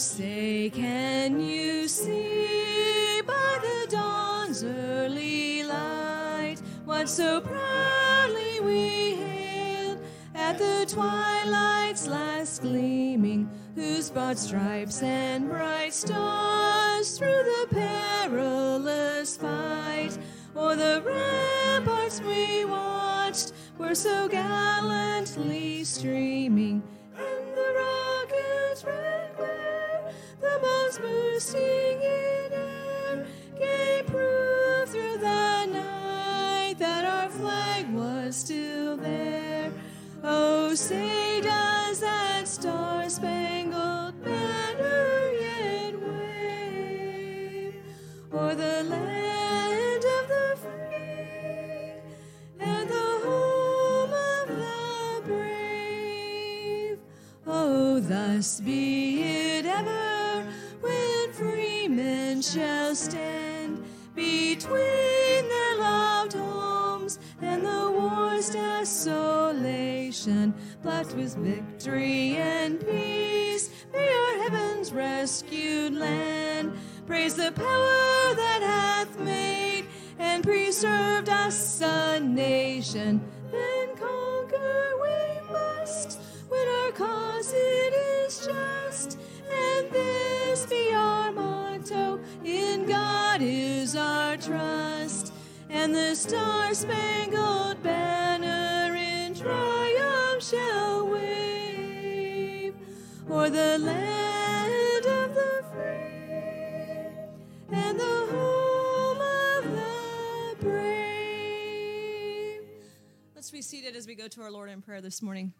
say, can you see by the dawn's early light what so proudly we hailed at the twilight's last gleaming, whose broad stripes and bright stars through the perilous fight o'er the ramparts we watched were so gallantly streaming, and the rocket's red glare, the bombs bursting in air, gave proof through the night that our flag was still there. Oh, say does that star-spangled banner yet wave o'er the land of the free and the home of the brave? Oh, thus be it ever when free men shall stand between their loved homes and the war's desolation, blessed with victory and peace. May our heaven's rescued land praise the power that hath made and preserved us a nation. Then conquer we must when our cause it is just, and this be our motto: in God is our trust. And the star-spangled banner in triumph shall wave o'er the land of the free and the home of the brave. Let's be seated as we go to our Lord in prayer this morning.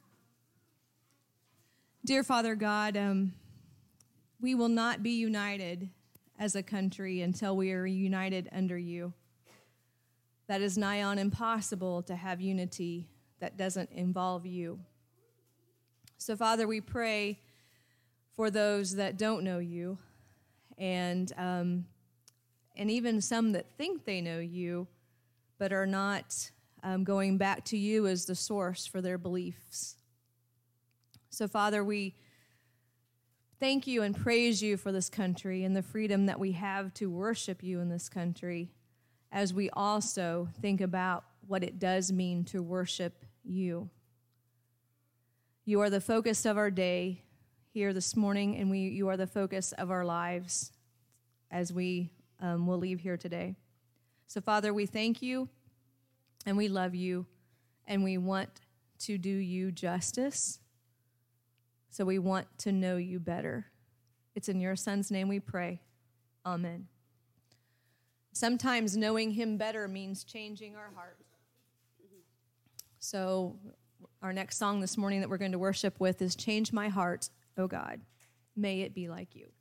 Dear Father God, we will not be united as a country until we are united under you. That is nigh on impossible to have unity that doesn't involve you. So, Father, we pray for those that don't know you, and even some that think they know you, but are not going back to you as the source for their beliefs. So, Father, we thank you and praise you for this country and the freedom that we have to worship you in this country, as we also think about what it does mean to worship you. You are the focus of our day here this morning, and you are the focus of our lives as we will leave here today. So, Father, we thank you, and we love you, and we want to do you justice. So we want to know you better. It's in your Son's name we pray. Amen. Sometimes knowing him better means changing our heart. So our next song this morning that we're going to worship with is Change My Heart, O God. May it be like you.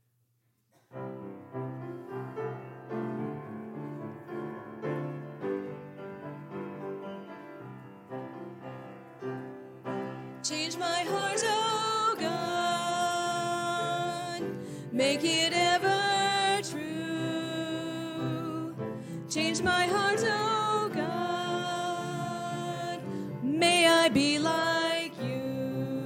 Change my heart, O God, make it ever true. Change my heart, O God, may I be like you.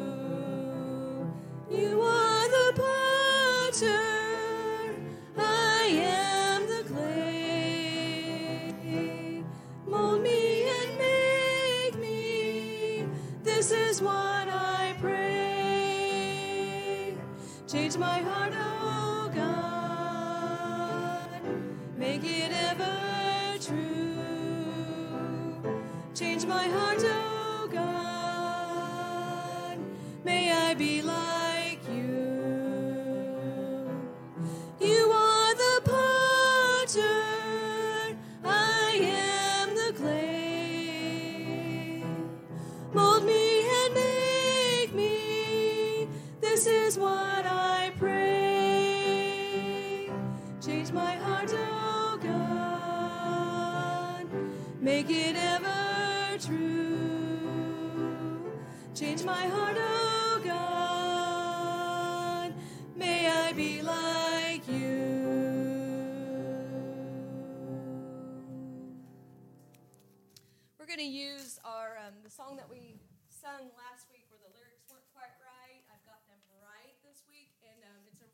You are the potter, I am the clay. Mold me and make me, this is what I pray. Change my heart, O God, make it ever true. Change my heart, O God, may I be like you. You are the potter, I am the clay. Mold me and make me, this is what I pray. Change my heart, O God, make it ever true. Change my heart, O God, may I be like you. We're going to use our the song that we sung last week where the lyrics weren't quite right. I've got them right this week, and it's a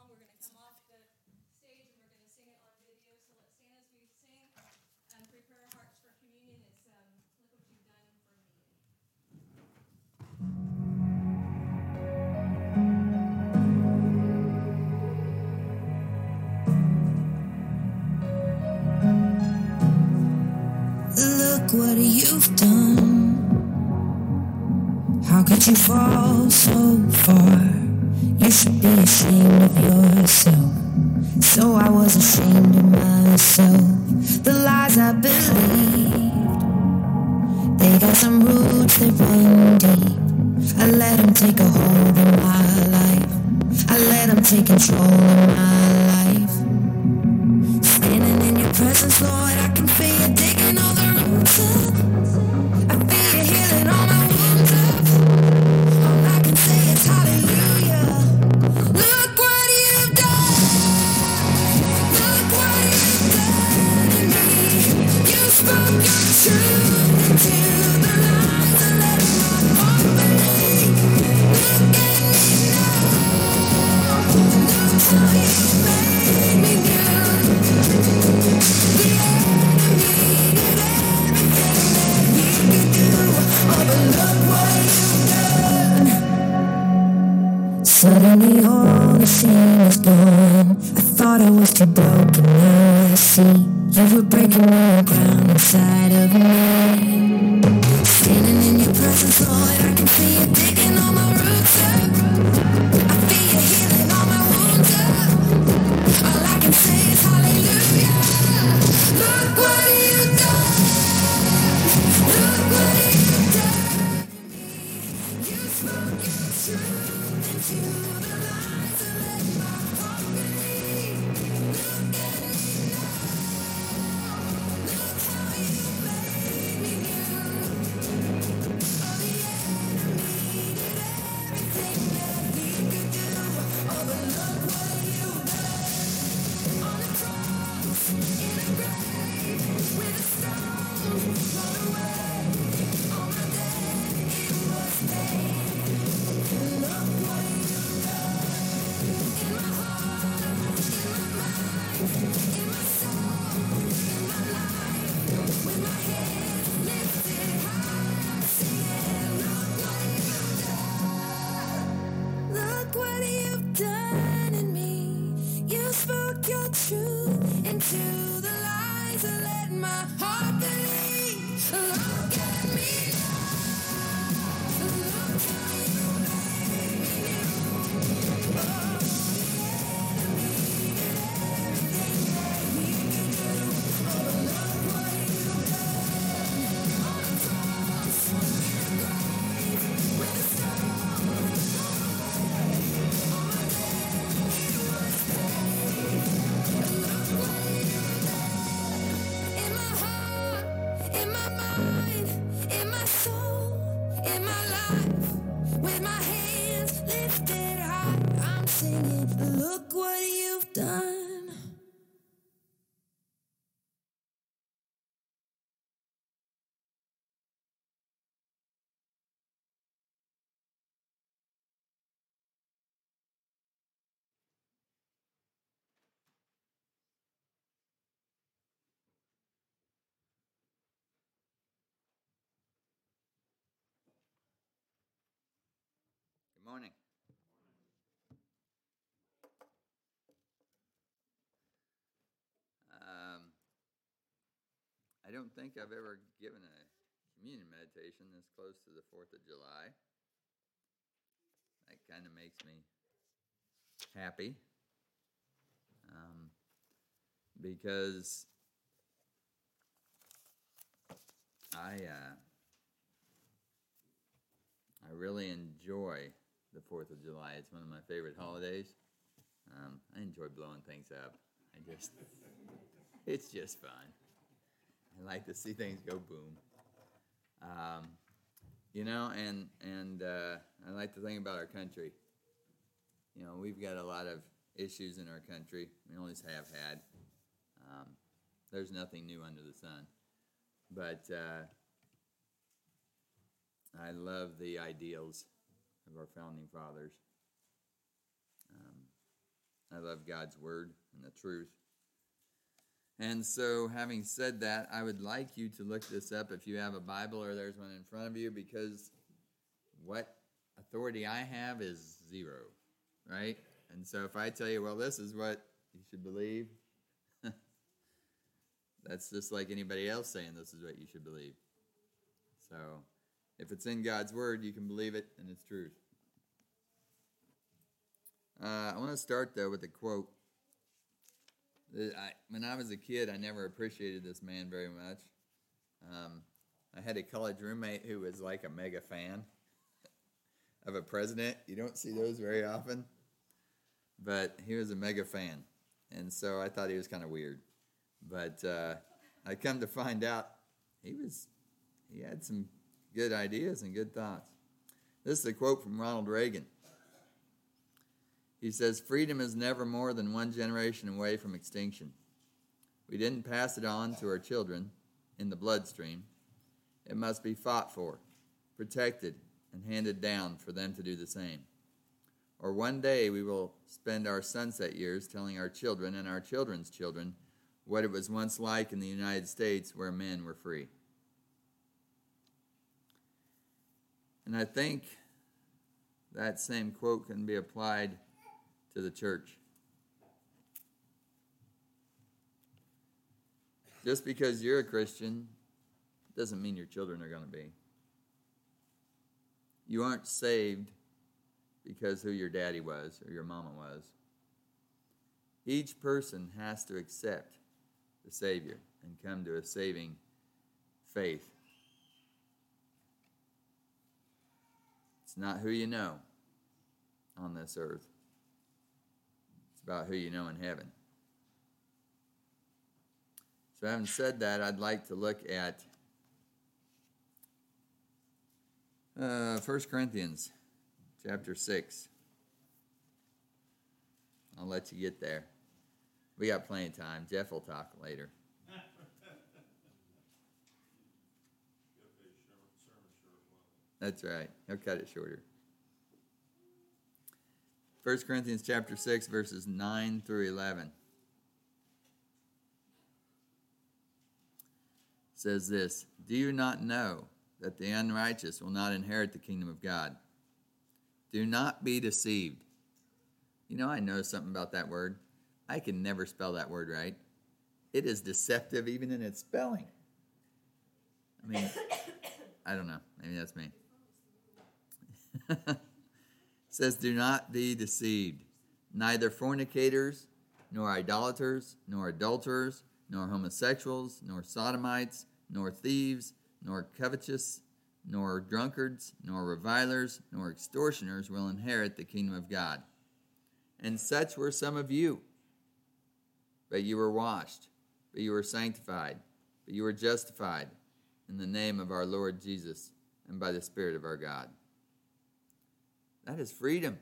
song. We're going to come off the stage and we're going to sing it on video. So let's stand as we sing and prepare our hearts for communion. It's Look What You've Done for Me. Look what you've done. How could you fall so far? You should be ashamed of yourself. So I was ashamed of myself. The lies I believed, they got some roots that run deep. I let them take a hold of my life. I let them take control of my life. Standing in your presence, Lord, I can feel you digging all the roots up. I feel you healing all my wounds up. All I can say is hallelujah. Look what you've done. Look what you've done to me. You spoke your truth into the lies and let my heart believe. Look at me now. Look how you made me new. The enemy did everything that he could do. Oh, but look what you've done. Suddenly all the shame is gone. I thought I was too broken, now I see you were breaking all ground inside of me. Standing in your presence, Lord, I can feel you digging all my roots up. I feel you healing all my wounds up. All I can say is hallelujah. Look what you've done. Look what you've done to me. You spoke your truth into the lies and let my heart believe. Look at me now. Look how you made me new. Oh, the enemy did everything that he could do. Oh, but look what you've done. On the cross, in a grave, with a stone rolled away. On my death, it was paid. Look what you've done. In my heart, in my mind, in my soul, in my life. With my hands lifted high, I'm singing, look what you've done. Look what you've done in me. You spoke your truth into the lies and let my heart believe. Look at me now. Look how you made me new. Oh, the enemy did everything that he could do. Oh, but look what you've done. On the cross, in a grave, with a stone rolled away. On my death, it was paid. Look what you've done. In my heart, in my mind, in my soul, in my life. With my hands lifted high, I'm singing, look what you've done. Good morning. I don't think I've ever given a communion meditation this close to the 4th of July. That kind of makes me happy because I really enjoy the 4th of July. It's one of my favorite holidays. I enjoy blowing things up. It's just fun. I like to see things go boom. And I like to think about our country. You know, we've got a lot of issues in our country. We always have had. There's nothing new under the sun. But I love the ideals of our founding fathers. I love God's word and the truth. And so, having said that, I would like you to look this up if you have a Bible or there's one in front of you, because what authority I have is zero, right? And so if I tell you, well, this is what you should believe, that's just like anybody else saying this is what you should believe. So if it's in God's word, you can believe it, and it's truth. I want to start, though, with a quote. When I was a kid, I never appreciated this man very much. I had a college roommate who was like a mega fan of a president. You don't see those very often. But he was a mega fan. And so I thought he was kind of weird. But I come to find out he had some good ideas and good thoughts. This is a quote from Ronald Reagan. He says, "Freedom is never more than one generation away from extinction. We didn't pass it on to our children in the bloodstream. It must be fought for, protected, and handed down for them to do the same. Or one day we will spend our sunset years telling our children and our children's children what it was once like in the United States where men were free." And I think that same quote can be applied to the church. Just because you're a Christian doesn't mean your children are going to be. You aren't saved because who your daddy was or your mama was. Each person has to accept the Savior and come to a saving faith. It's not who you know on this earth. It's about who you know in heaven. So having said that, I'd like to look at 1 Corinthians chapter 6. I'll let you get there. We got plenty of time. Jeff will talk later. That's right. He'll cut it shorter. 1 Corinthians chapter 6, verses 9 through 11. Says this, "Do you not know that the unrighteous will not inherit the kingdom of God? Do not be deceived." You know, I know something about that word. I can never spell that word right. It is deceptive even in its spelling. I mean, I don't know. Maybe that's me. It says, "Do not be deceived. Neither fornicators, nor idolaters, nor adulterers, nor homosexuals, nor sodomites, nor thieves, nor covetous, nor drunkards, nor revilers, nor extortioners will inherit the kingdom of God. And such were some of you. But you were washed, but you were sanctified, but you were justified in the name of our Lord Jesus and by the Spirit of our God." That is freedom.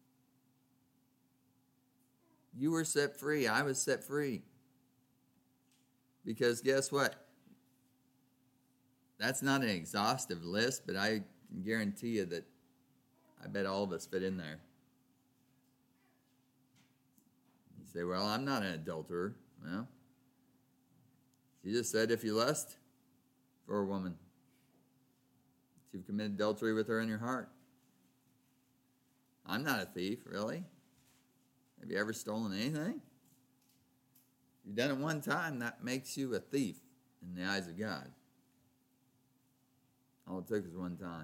You were set free. I was set free. Because guess what? That's not an exhaustive list, but I can guarantee you that I bet all of us fit in there. You say, "Well, I'm not an adulterer." Well, Jesus said if you lust for a woman, you've committed adultery with her in your heart. I'm not a thief, really. Have you ever stolen anything? If you've done it one time, that makes you a thief in the eyes of God. All it took was one time.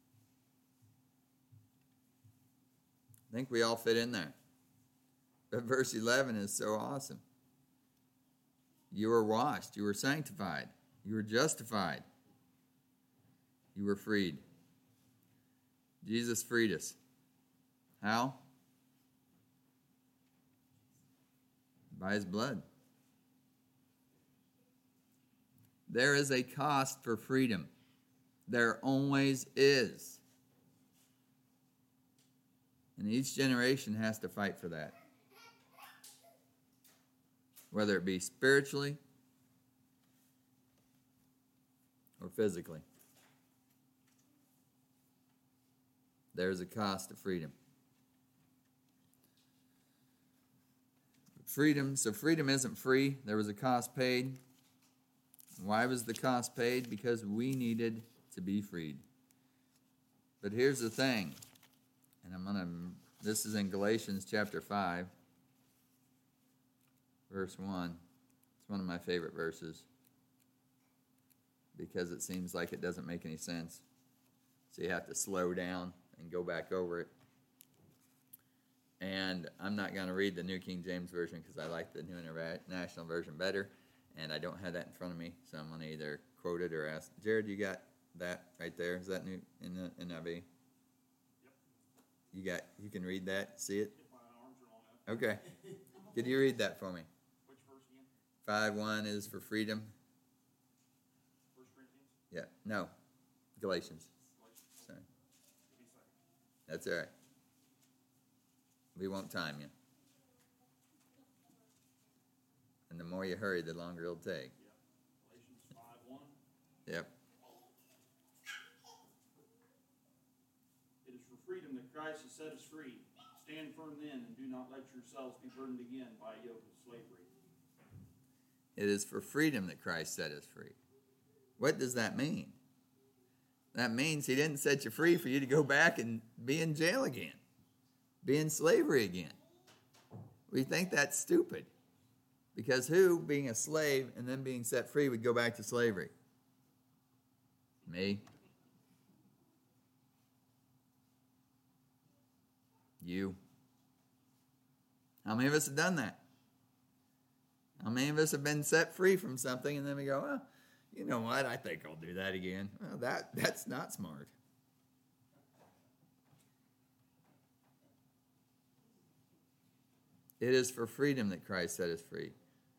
I think we all fit in there. But verse 11 is so awesome. You were washed. You were sanctified. You were justified. You were freed. Jesus freed us. How? By his blood. There is a cost for freedom. There always is. And each generation has to fight for that. Whether it be spiritually or physically. There is a cost to freedom. freedom. So freedom isn't free. There was a cost paid. Why was the cost paid? Because we needed to be freed. But here's the thing, and this is in Galatians chapter 5, verse 1. It's one of my favorite verses because it seems like it doesn't make any sense. So you have to slow down and go back over it. And I'm not going to read the New King James Version because I like the New International Version better, and I don't have that in front of me, so I'm going to either quote it or ask. Jared, you got that right there? Is that new in the NIV? Yep. You can read that, see it? Okay. Could you read that for me? Which verse again? 5:1 is for freedom. 1 Corinthians? Yeah. No. Galatians. Sorry. Give me a second. That's all right. We won't time you. And the more you hurry, the longer it'll take. Yeah. Galatians 5:1. Yep. It is for freedom that Christ has set us free. Stand firm then, and do not let yourselves be burdened again by a yoke of slavery. It is for freedom that Christ set us free. What does that mean? That means he didn't set you free for you to go back and be in jail again, be in slavery again. We think that's stupid. Because who, being a slave and then being set free, would go back to slavery? Me. You. How many of us have done that? How many of us have been set free from something and then we go, well, you know what, I think I'll do that again. Well, that's not smart. It is for freedom that Christ set us free.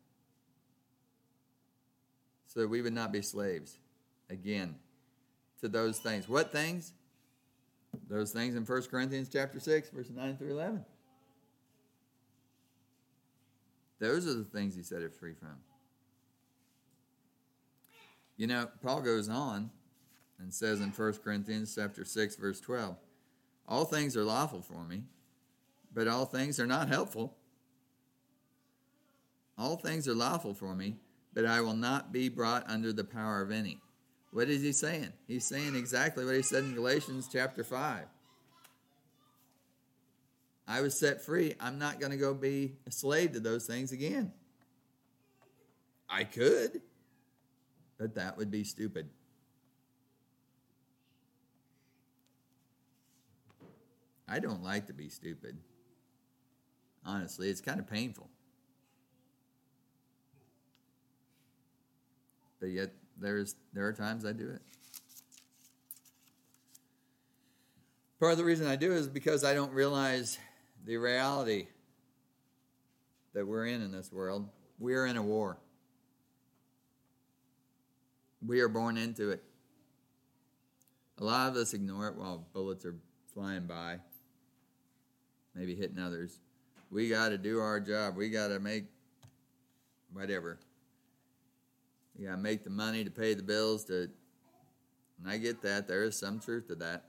So that we would not be slaves again to those things. What things? Those things in 1 Corinthians chapter 6, verses 9 through 11. Those are the things he set us free from. You know, Paul goes on and says in 1 Corinthians chapter 6, verse 12, all things are lawful for me, but all things are not helpful. All things are lawful for me, but I will not be brought under the power of any. What is he saying? He's saying exactly what he said in Galatians chapter 5. I was set free. I'm not going to go be a slave to those things again. I could, but that would be stupid. I don't like to be stupid. Honestly, it's kind of painful. But yet, there are times I do it. Part of the reason I do it is because I don't realize the reality that we're in this world. We are in a war. We are born into it. A lot of us ignore it while bullets are flying by, maybe hitting others. We got to do our job. We got to make whatever. You got to make the money to pay the bills. And I get that. There is some truth to that.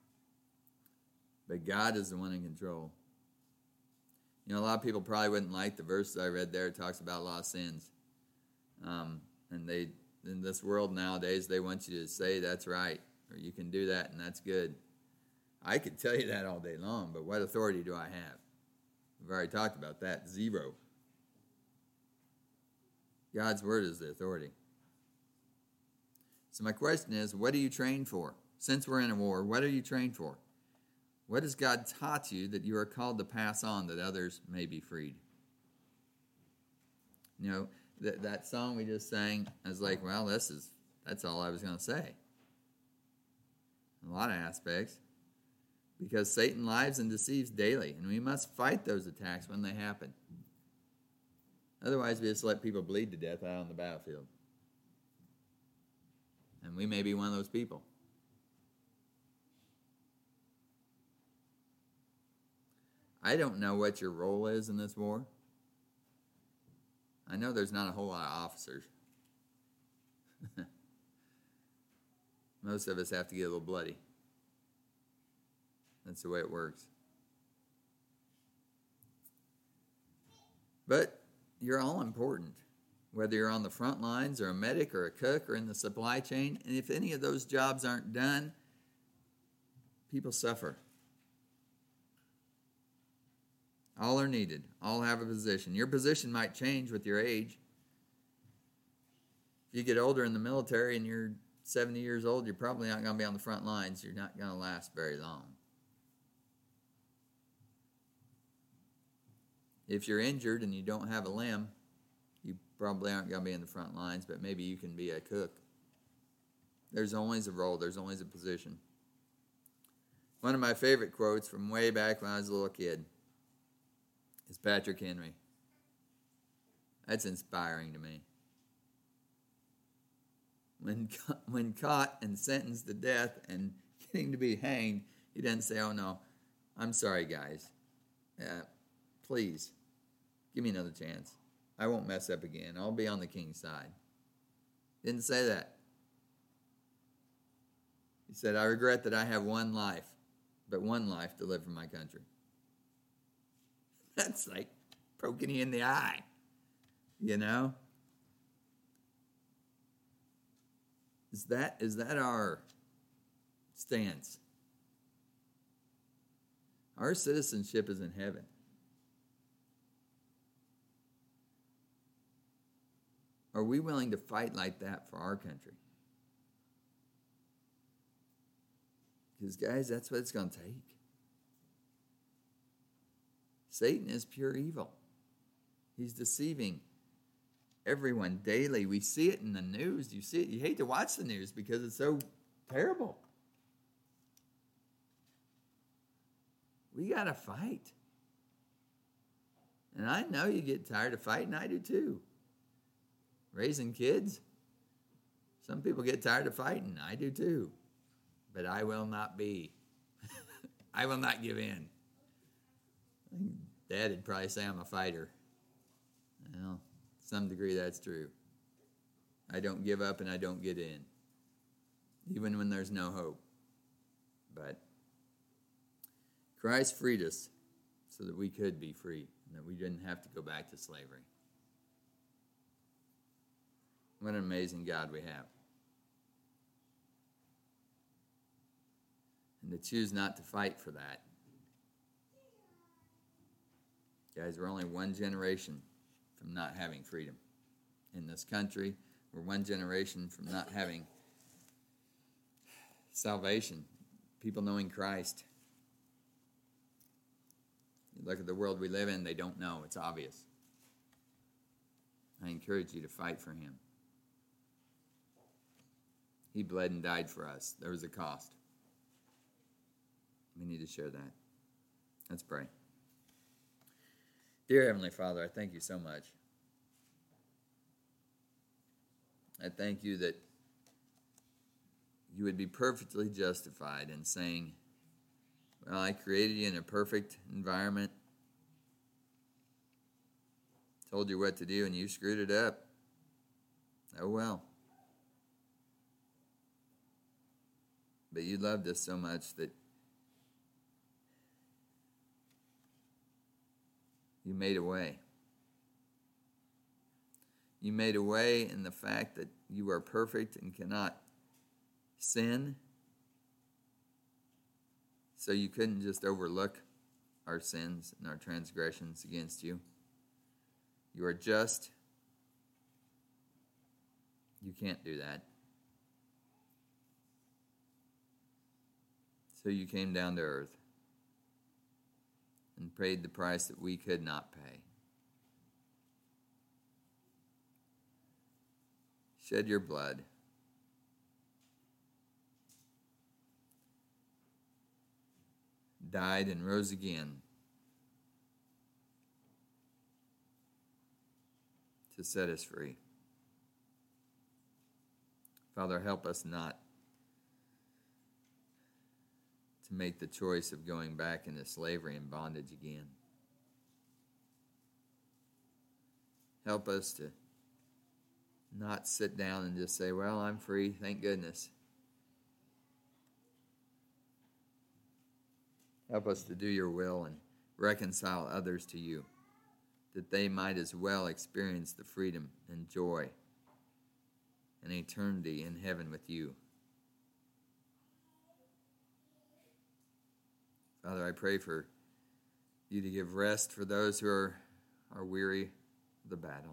But God is the one in control. You know, a lot of people probably wouldn't like the verses I read there. It talks about lost sins. And they, in this world nowadays, they want you to say that's right, or you can do that, and that's good. I could tell you that all day long, but what authority do I have? We've already talked about that. Zero. God's word is the authority. So my question is, what are you trained for? Since we're in a war, what are you trained for? What has God taught you that you are called to pass on that others may be freed? You know, that song we just sang, I was like, well, that's all I was going to say. A lot of aspects. Because Satan lies and deceives daily, and we must fight those attacks when they happen. Otherwise, we just let people bleed to death out on the battlefield. And we may be one of those people. I don't know what your role is in this war. I know there's not a whole lot of officers. Most of us have to get a little bloody. That's the way it works. But you're all important, whether you're on the front lines or a medic or a cook or in the supply chain. And if any of those jobs aren't done, people suffer. All are needed. All have a position. Your position might change with your age. If you get older in the military and you're 70 years old, you're probably not going to be on the front lines. You're not going to last very long. If you're injured and you don't have a limb, you probably aren't going to be in the front lines, but maybe you can be a cook. There's always a role. There's always a position. One of my favorite quotes from way back when I was a little kid is Patrick Henry. That's inspiring to me. When caught and sentenced to death and getting to be hanged, he didn't say, "Oh no, I'm sorry guys. Please, give me another chance. I won't mess up again. I'll be on the king's side." Didn't say that. He said, "I regret that I have one life, but one life to live for my country." That's like poking you in the eye, you know? Is that our stance? Our citizenship is in heaven. Are we willing to fight like that for our country? Because, guys, that's what it's going to take. Satan is pure evil. He's deceiving everyone daily. We see it in the news. You see it. You hate to watch the news because it's so terrible. We got to fight. And I know you get tired of fighting. I do too. Raising kids. Some people get tired of fighting. I do too. But I will not be. I will not give in. I think Dad would probably say I'm a fighter. Well, to some degree that's true. I don't give up and I don't get in. Even when there's no hope. But Christ freed us so that we could be free and that we didn't have to go back to slavery. What an amazing God we have. And to choose not to fight for that. Guys, we're only one generation from not having freedom. In this country, we're one generation from not having salvation. People knowing Christ. You look at the world we live in, they don't know. It's obvious. I encourage you to fight for him. He bled and died for us. There was a cost. We need to share that. Let's pray. Dear Heavenly Father, I thank you so much. I thank you that you would be perfectly justified in saying, well, I created you in a perfect environment, told you what to do, and you screwed it up. Oh well. But you loved us so much that you made a way. You made a way in the fact that you are perfect and cannot sin. So you couldn't just overlook our sins and our transgressions against you. You are just. You can't do that. So you came down to earth and paid the price that we could not pay. Shed your blood. Died and rose again to set us free. Father, help us not to make the choice of going back into slavery and bondage again. Help us to not sit down and just say, well, I'm free, thank goodness. Help us to do your will and reconcile others to you. that they might as well experience the freedom and joy and eternity in heaven with you. Father, I pray for you to give rest for those who are weary of the battle.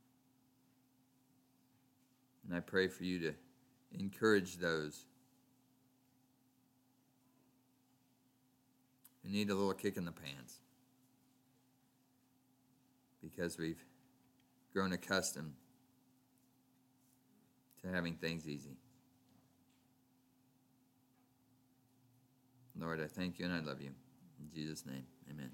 And I pray for you to encourage those who need a little kick in the pants because we've grown accustomed to having things easy. Lord, I thank you and I love you. In Jesus' name, amen.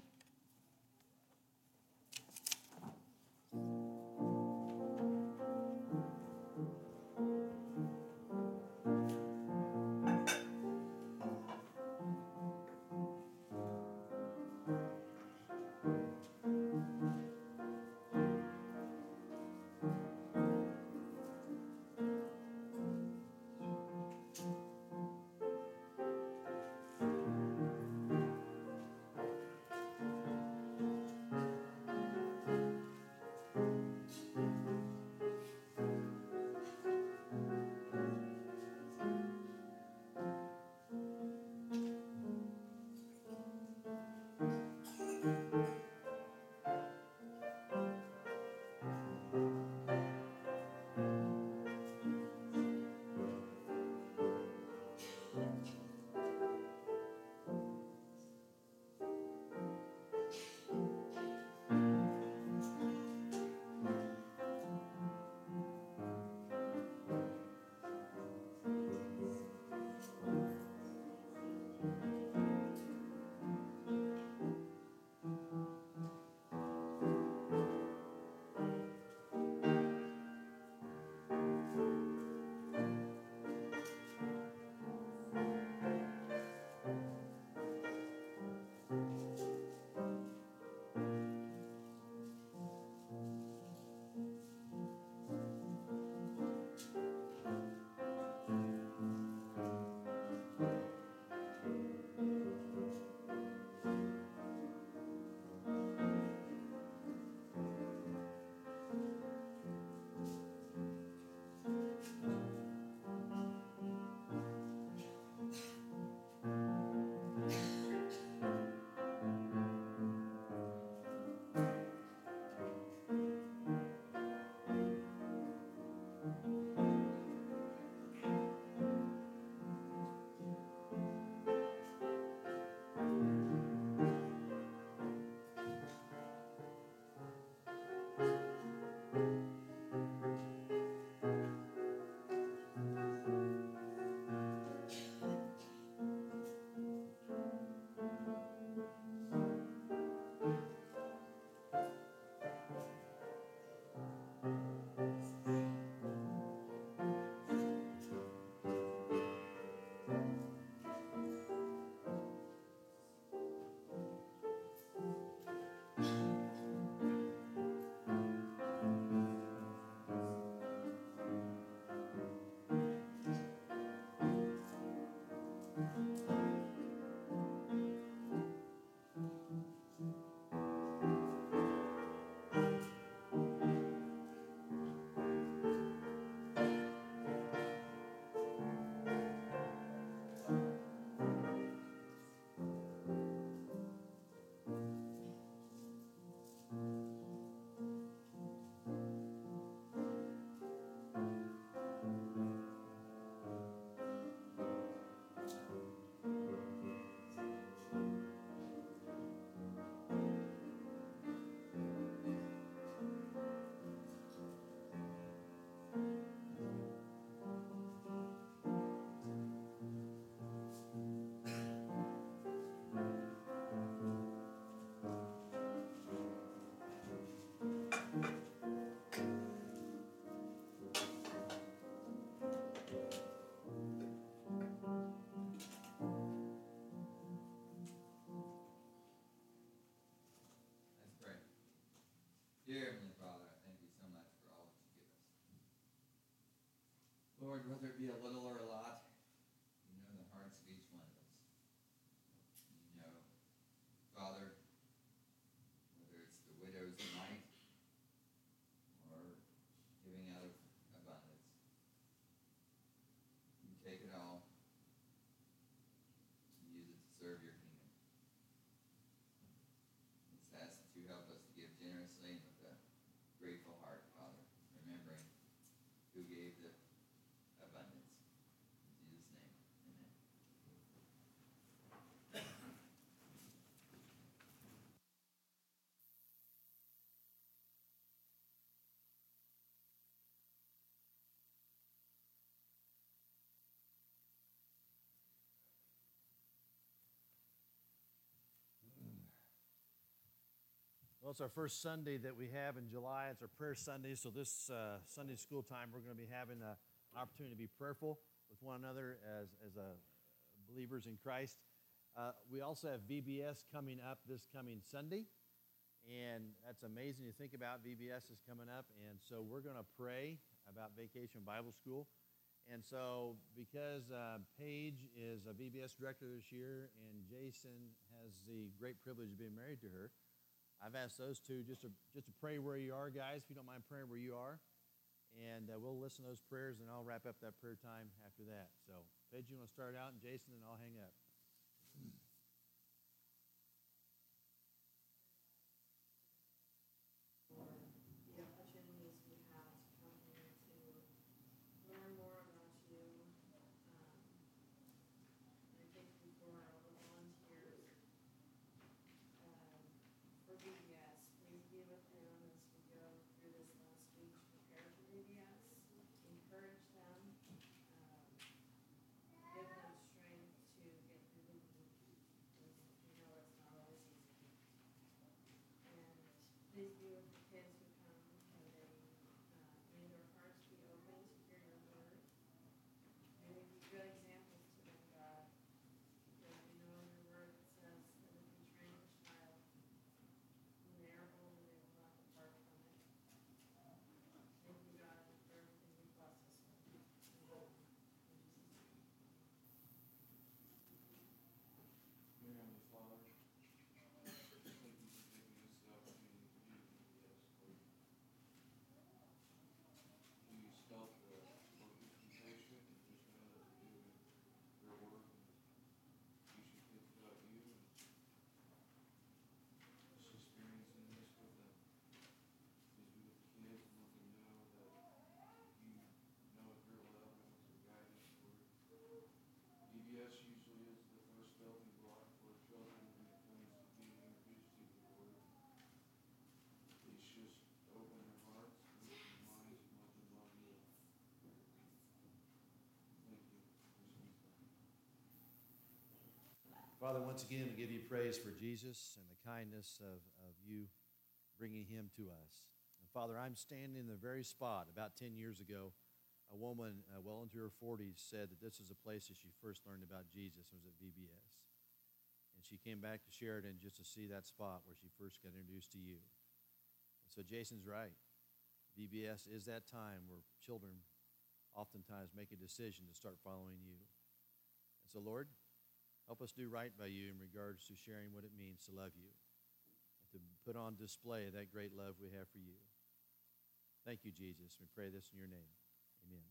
Well, it's our first Sunday that we have in July. It's our prayer Sunday. So this Sunday school time, we're going to be having an opportunity to be prayerful with one another as believers in Christ. We also have VBS coming up this coming Sunday. And that's amazing to think about. VBS is coming up. And so we're going to pray about Vacation Bible School. And so because Paige is a VBS director this year and Jason has the great privilege of being married to her, I've asked those two just to pray where you are, guys, if you don't mind praying where you are. And we'll listen to those prayers, and I'll wrap up that prayer time after that. So, Paige, you want to start out, and Jason, and I'll hang up. The opportunities we have to come here to learn more about you. I think before all the volunteers for VBS, please be with them as we go through this last week to prepare for VBS. Encourage them, give them strength to get through the week, because we know it's not always easy. And please be with the kids who come, and may their hearts be open to hear your word. May we be good examples to them, God, because we know in your word it says that if you train a child, when they are older, they will not depart from it. Thank you, God, for everything you bless us with. In Jesus' name. Dear Heavenly Father, thank you for giving us the opportunity to be with VBS, Lord. We stop the work of temptation and just know that we're doing your work and teaching kids about you and just experiencing this with them. Please be with the kids and let them know that you know of your love and with your guidance, Lord. VBS usually is the first building block for children when it comes to being introduced to the Lord. Please just open their hearts, open their minds, and let them love you. Thank you. Father, once again, we give you praise for Jesus and the kindness of you bringing him to us. And Father, I'm standing in the very spot about 10 years ago. A woman well into her 40s said that this is a place that she first learned about Jesus, was at VBS. And she came back to Sheridan just to see that spot where she first got introduced to you. And so Jason's right. VBS is that time where children oftentimes make a decision to start following you. And so, Lord, help us do right by you in regards to sharing what it means to love you and to put on display that great love we have for you. Thank you, Jesus. We pray this in your name. Amen.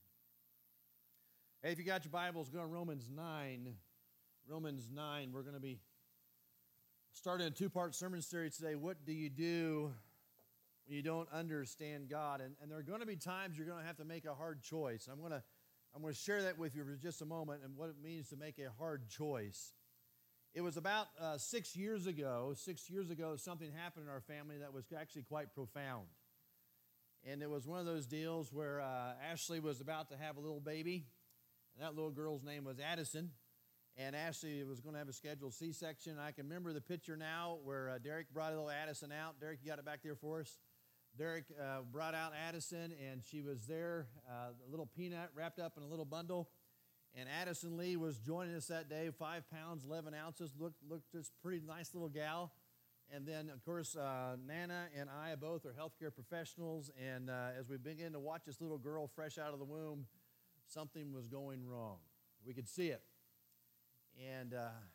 Hey, if you got your Bibles, go to Romans 9. Romans 9, we're going to be starting a two-part sermon series today. What do you do when you don't understand God? And there are going to be times you're going to have to make a hard choice. I'm going to share that with you for just a moment and what it means to make a hard choice. It was about 6 years ago. 6 years ago, something happened in our family that was actually quite profound. And it was one of those deals where Ashley was about to have a little baby, and that little girl's name was Addison. And Ashley was going to have a scheduled C-section. I can remember the picture now where Derek brought little Addison out. Derek, you got it back there for us? Derek brought out Addison, and she was there, a little peanut wrapped up in a little bundle. And Addison Lee was joining us that day, 5 pounds, 11 ounces, looked just pretty nice little gal. And then, of course, Nana and I both are healthcare professionals, and as we began to watch this little girl fresh out of the womb, something was going wrong. We could see it. And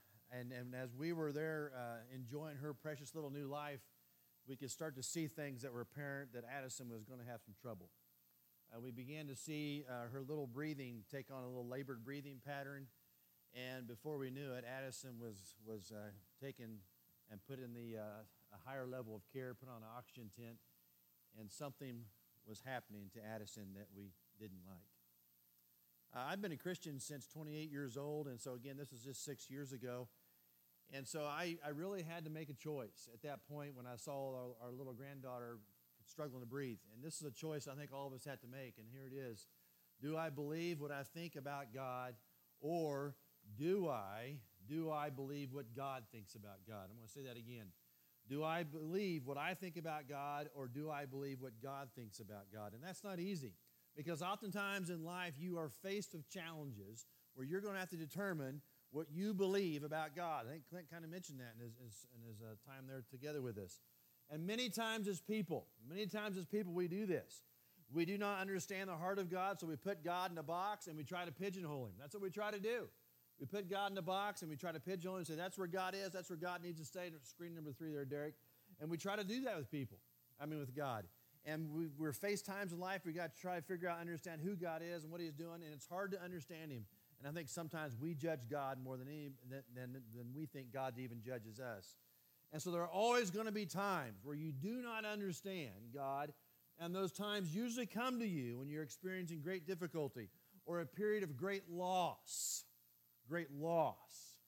as we were there enjoying her precious little new life, we could start to see things that were apparent that Addison was going to have some trouble. We began to see her little breathing take on a little labored breathing pattern, and before we knew it, Addison was taken and put in a higher level of care, put on an oxygen tent, and something was happening to Addison that we didn't like. I've been a Christian since 28 years old, and so again, this was just 6 years ago. And so I really had to make a choice at that point when I saw our little granddaughter struggling to breathe. And this is a choice I think all of us had to make, and here it is. Do I believe what I think about God, or do I believe what God thinks about God? I'm going to say that again. Do I believe what I think about God, or do I believe what God thinks about God? And that's not easy, because oftentimes in life you are faced with challenges where you're going to have to determine what you believe about God. I think Clint kind of mentioned that in his time there together with us. And many times as people, we do this. We do not understand the heart of God, so we put God in a box and we try to pigeonhole him. That's what we try to do. We put God in a box and we try to pigeonhole him and say, that's where God is, that's where God needs to stay. Screen number 3 there, Derek. And we try to do that with people, with God. And we're faced times in life, we got to try to figure out, understand who God is and what he's doing, and it's hard to understand him. And I think sometimes we judge God more than we think God even judges us. And so there are always going to be times where you do not understand God, and those times usually come to you when you're experiencing great difficulty or a period of great loss. Great loss.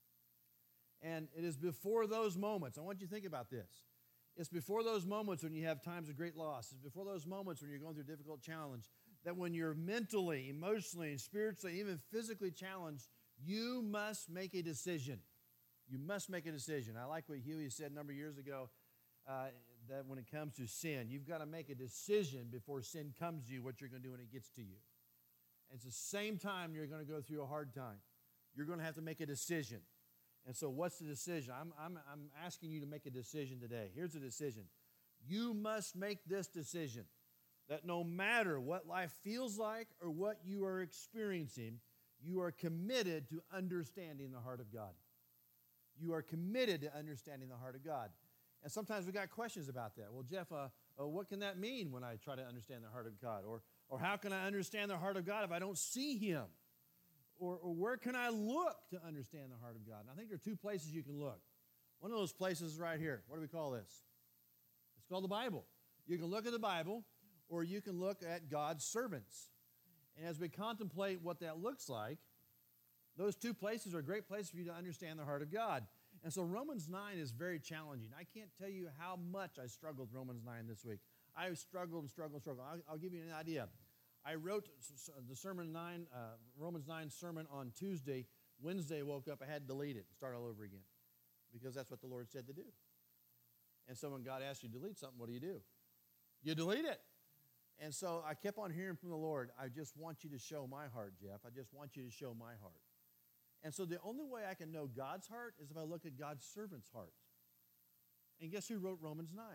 And it is before those moments, I want you to think about this. It's before those moments when you have times of great loss. It's before those moments when you're going through a difficult challenge that when you're mentally, emotionally, spiritually, even physically challenged, you must make a decision. You must make a decision. I like what Huey said a number of years ago, that when it comes to sin, you've got to make a decision before sin comes to you, what you're going to do when it gets to you. And it's the same time you're going to go through a hard time. You're going to have to make a decision. And so what's the decision? I'm asking you to make a decision today. Here's the decision. You must make this decision that no matter what life feels like or what you are experiencing, you are committed to understanding the heart of God. You are committed to understanding the heart of God. And sometimes we got questions about that. Well, Jeff, what can that mean when I try to understand the heart of God? Or how can I understand the heart of God if I don't see him? Or where can I look to understand the heart of God? And I think there are 2 places you can look. One of those places is right here. What do we call this? It's called the Bible. You can look at the Bible, or you can look at God's servants. And as we contemplate what that looks like, those 2 places are great places for you to understand the heart of God. And so Romans 9 is very challenging. I can't tell you how much I struggled with Romans 9 this week. I struggled. I'll give you an idea. I wrote the Romans 9 sermon on Tuesday. Wednesday, woke up, I had to delete it and start all over again, because that's what the Lord said to do. And so when God asks you to delete something, what do? You delete it. And so I kept on hearing from the Lord, I just want you to show my heart, Jeff. I just want you to show my heart. And so the only way I can know God's heart is if I look at God's servant's heart. And guess who wrote Romans 9?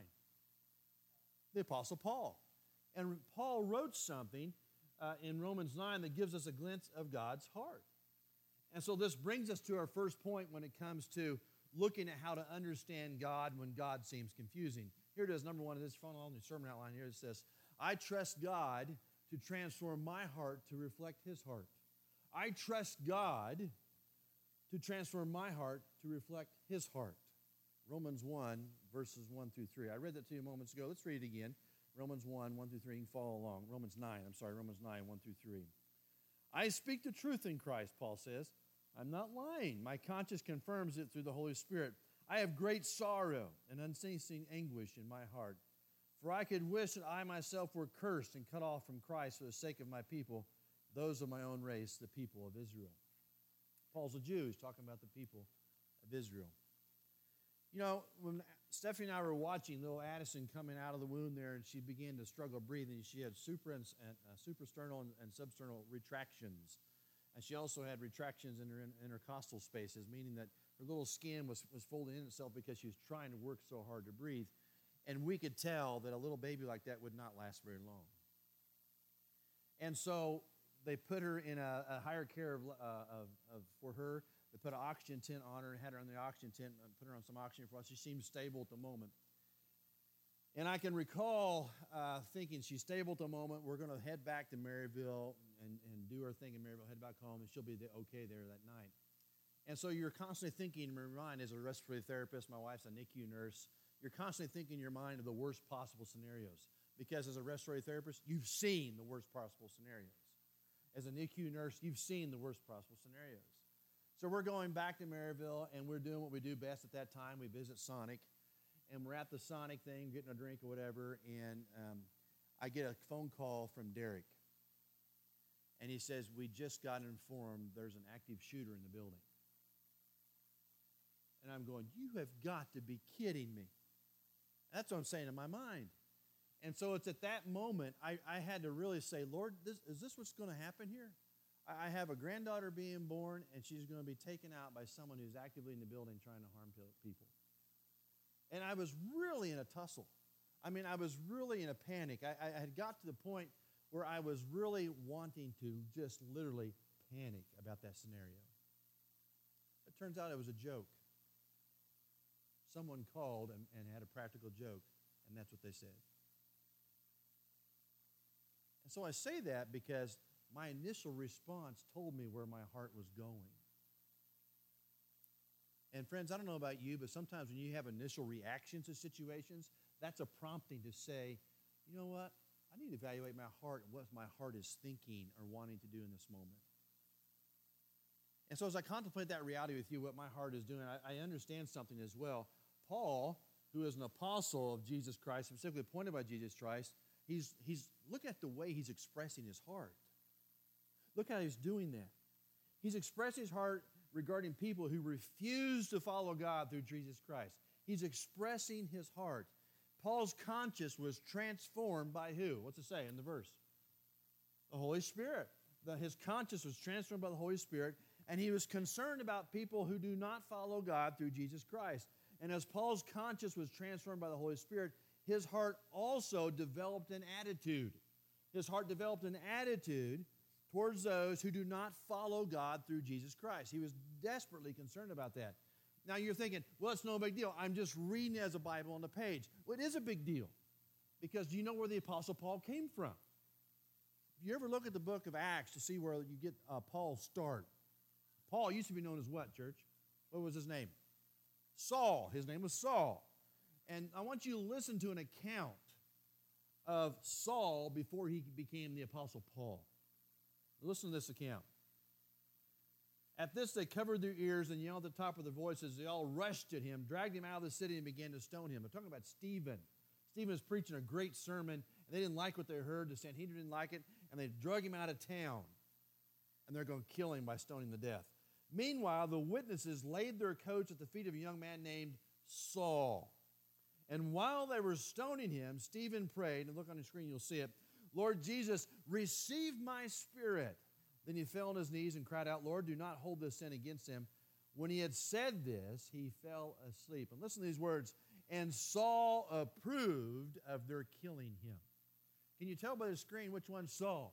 The Apostle Paul. And Paul wrote something in Romans 9 that gives us a glimpse of God's heart. And so this brings us to our first point when it comes to looking at how to understand God when God seems confusing. Here it is, number 1, this phone on the sermon outline here. It says, I trust God to transform my heart to reflect his heart. I trust God to transform my heart to reflect his heart. Romans 1, verses 1 through 3. I read that to you moments ago. Let's read it again. Romans 1, 1 through 3. You can follow along. Romans 9, 1 through 3. I speak the truth in Christ, Paul says. I'm not lying. My conscience confirms it through the Holy Spirit. I have great sorrow and unceasing anguish in my heart. For I could wish that I myself were cursed and cut off from Christ for the sake of my people, those of my own race, the people of Israel. Paul's a Jew. He's talking about the people of Israel. You know, when Stephanie and I were watching little Addison coming out of the womb there, and she began to struggle breathing, she had suprasternal and substernal retractions. And she also had retractions in her intercostal spaces, meaning that her little skin was folding in itself because she was trying to work so hard to breathe. And we could tell that a little baby like that would not last very long. And so they put her in a higher care for her. They put an oxygen tent on her and had her on the oxygen tent and put her on some oxygen for us. She seemed stable at the moment. And I can recall thinking she's stable at the moment. We're going to head back to Maryville and do our thing in Maryville, head back home, and she'll be okay there that night. And so you're constantly thinking in your mind, as a respiratory therapist, my wife's a NICU nurse, you're constantly thinking in your mind of the worst possible scenarios. Because as a respiratory therapist, you've seen the worst possible scenarios. As a NICU nurse, you've seen the worst possible scenarios. So we're going back to Maryville, and we're doing what we do best at that time. We visit Sonic, and we're at the Sonic thing, getting a drink or whatever, and I get a phone call from Derek. And he says, we just got informed there's an active shooter in the building. And I'm going, you have got to be kidding me. That's what I'm saying in my mind. And so it's at that moment I had to really say, Lord, is this what's going to happen here? I have a granddaughter being born, and she's going to be taken out by someone who's actively in the building trying to harm people. And I was really in a tussle. I mean, I was really in a panic. I had got to the point where I was really wanting to just literally panic about that scenario. It turns out it was a joke. Someone called and had a practical joke, and that's what they said. And so I say that because my initial response told me where my heart was going. And friends, I don't know about you, but sometimes when you have initial reactions to situations, that's a prompting to say, you know what? I need to evaluate my heart and what my heart is thinking or wanting to do in this moment. And so as I contemplate that reality with you, what my heart is doing, I understand something as well. Paul, who is an apostle of Jesus Christ, specifically appointed by Jesus Christ, he's look at the way he's expressing his heart. Look how he's doing that. He's expressing his heart regarding people who refuse to follow God through Jesus Christ. He's expressing his heart. Paul's conscience was transformed by who? What's it say in the verse? The Holy Spirit. His conscience was transformed by the Holy Spirit, and he was concerned about people who do not follow God through Jesus Christ. And as Paul's conscience was transformed by the Holy Spirit, his heart also developed an attitude. His heart developed an attitude towards those who do not follow God through Jesus Christ. He was desperately concerned about that. Now you're thinking, well, it's no big deal. I'm just reading as a Bible on the page. Well, it is a big deal, because do you know where the Apostle Paul came from? If you ever look at the book of Acts to see where you get Paul's start, Paul used to be known as what, church? What was his name? Saul. His name was Saul. And I want you to listen to an account of Saul before he became the Apostle Paul. Listen to this account. At this, they covered their ears and yelled at the top of their voices. They all rushed at him, dragged him out of the city, and began to stone him. I'm talking about Stephen. Stephen was preaching a great sermon, and they didn't like what they heard. The Sanhedrin didn't like it, and they drug him out of town. And they're going to kill him by stoning to death. Meanwhile, the witnesses laid their coats at the feet of a young man named Saul. And while they were stoning him, Stephen prayed, and look on the screen, you'll see it, Lord Jesus, receive my spirit. Then he fell on his knees and cried out, Lord, do not hold this sin against him. When he had said this, he fell asleep. And listen to these words, and Saul approved of their killing him. Can you tell by the screen which one's Saul?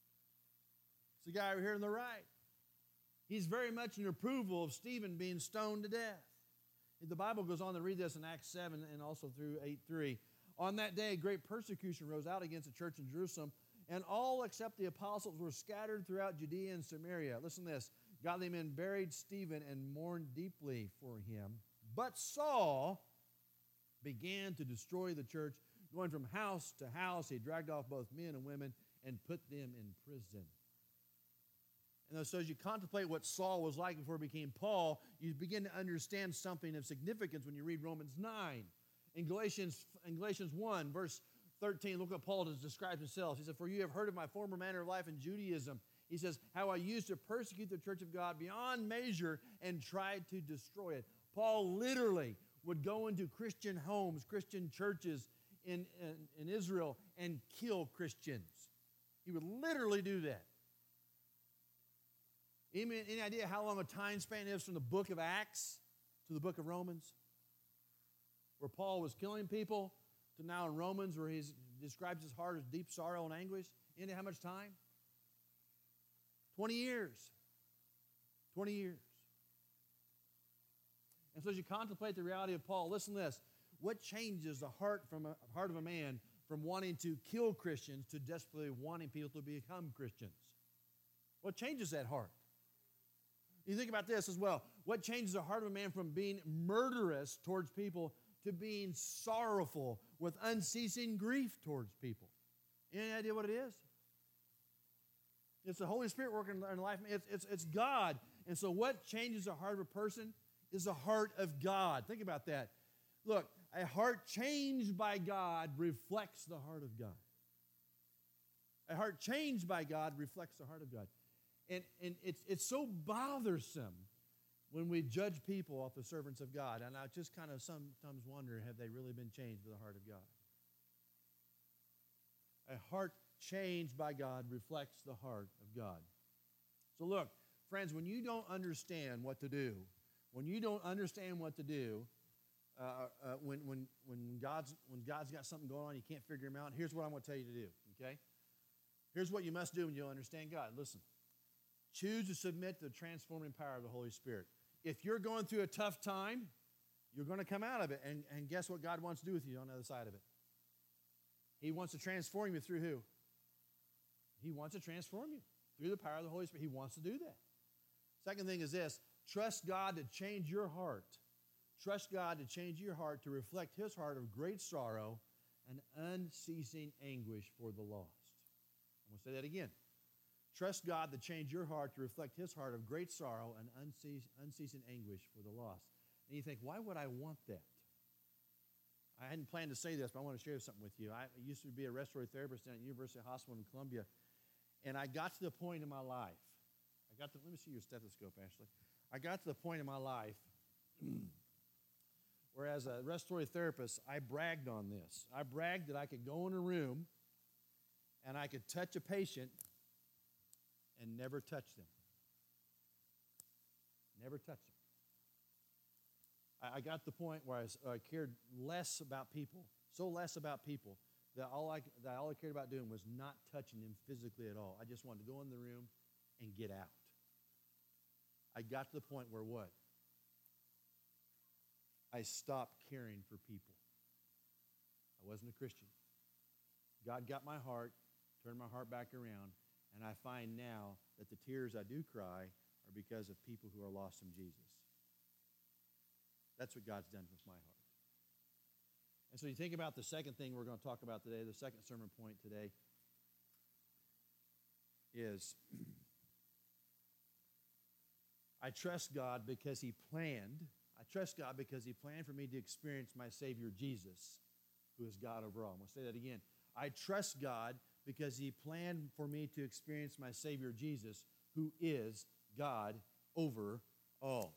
It's the guy over here on the right. He's very much in approval of Stephen being stoned to death. The Bible goes on to read this in Acts 7 and also through 8:3. On that day, great persecution rose out against the church in Jerusalem, and all except the apostles were scattered throughout Judea and Samaria. Listen to this. Godly men buried Stephen and mourned deeply for him. But Saul began to destroy the church. Going from house to house, he dragged off both men and women and put them in prison. And so as you contemplate what Saul was like before he became Paul, you begin to understand something of significance when you read Romans 9. In Galatians 1, verse 13, look what Paul describes himself. He said, for you have heard of my former manner of life in Judaism. He says, how I used to persecute the church of God beyond measure and tried to destroy it. Paul literally would go into Christian homes, Christian churches in Israel and kill Christians. He would literally do that. Any idea how long a time span is from the book of Acts to the book of Romans? Where Paul was killing people to now in Romans where he describes his heart as deep sorrow and anguish. Any idea how much time? 20 years. 20 years. And so as you contemplate the reality of Paul, listen to this. What changes the heart of a man from wanting to kill Christians to desperately wanting people to become Christians? What changes that heart? You think about this as well. What changes the heart of a man from being murderous towards people to being sorrowful with unceasing grief towards people? Any idea what it is? It's the Holy Spirit working in life. It's God. And so what changes the heart of a person is the heart of God. Think about that. Look, a heart changed by God reflects the heart of God. A heart changed by God reflects the heart of God. And it's so bothersome when we judge people off the servants of God, and I just kind of sometimes wonder, have they really been changed by the heart of God? A heart changed by God reflects the heart of God. So look, friends, when you don't understand what to do, when God's got something going on, you can't figure him out, here's what I'm going to tell you to do, okay? Here's what you must do when you understand God. Listen, choose to submit to the transforming power of the Holy Spirit. If you're going through a tough time, you're going to come out of it, and guess what God wants to do with you on the other side of it? He wants to transform you through who? He wants to transform you through the power of the Holy Spirit. He wants to do that. Second thing is this: trust God to change your heart. Trust God to change your heart to reflect his heart of great sorrow and unceasing anguish for the lost. I'm going to say that again. Trust God to change your heart to reflect his heart of great sorrow and unceasing anguish for the lost. And you think, why would I want that? I hadn't planned to say this, but I want to share something with you. I used to be a respiratory therapist at University Hospital in Columbia, and I got to the point in my life. Let me see your stethoscope, Ashley. I got to the point in my life where, as a respiratory therapist, I bragged on this. I bragged that I could go in a room and I could touch a patient and never touch them. Never touch them. I got to the point where I cared less about people, so less about people, that all I cared about doing was not touching them physically at all. I just wanted to go in the room and get out. I got to the point where what? I stopped caring for people. I wasn't a Christian. God got my heart, turned my heart back around, and I find now that the tears I do cry are because of people who are lost in Jesus. That's what God's done with my heart. And so you think about the second thing we're going to talk about today, the second sermon point today is I trust God because he planned. I trust God because he planned for me to experience my Savior Jesus, who is God over all. I'm going to say that again. I trust God because he planned for me to experience my Savior Jesus, who is God over all.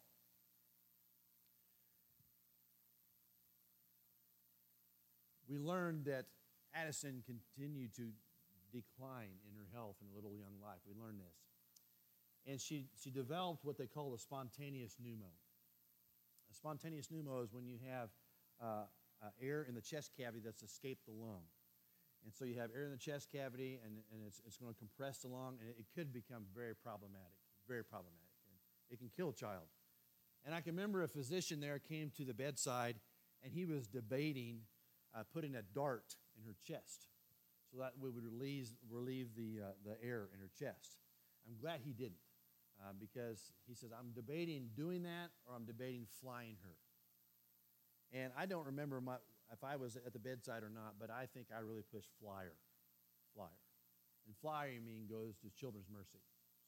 We learned that Addison continued to decline in her health in a little young life. We learned this. And she developed what they call a spontaneous pneumo. A spontaneous pneumo is when you have air in the chest cavity that's escaped the lung. And so you have air in the chest cavity, and it's going to compress the lung, and it could become very problematic. And it can kill a child. And I can remember a physician there came to the bedside, and he was debating putting a dart in her chest so that we would relieve the air in her chest. I'm glad he didn't because he says, I'm debating doing that or I'm debating flying her. And I don't remember if I was at the bedside or not, but I think I really pushed flyer. And flyer, goes to Children's Mercy.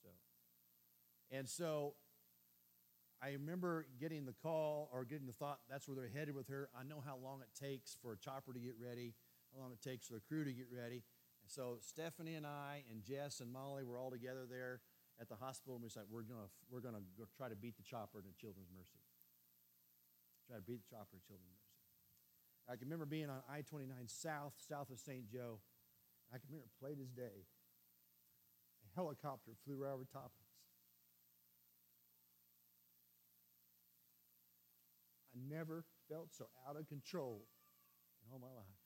So I remember getting the call or getting the thought that's where they're headed with her. I know how long it takes for a chopper to get ready, how long it takes for the crew to get ready. And so Stephanie and I and Jess and Molly were all together there at the hospital, and we said, we're gonna go try to beat the chopper to Children's Mercy. Try to beat the chopper to Children's Mercy. I can remember being on I-29 south of St. Joe. I can remember plain as day. A helicopter flew right over top of us. I never felt so out of control in all my life.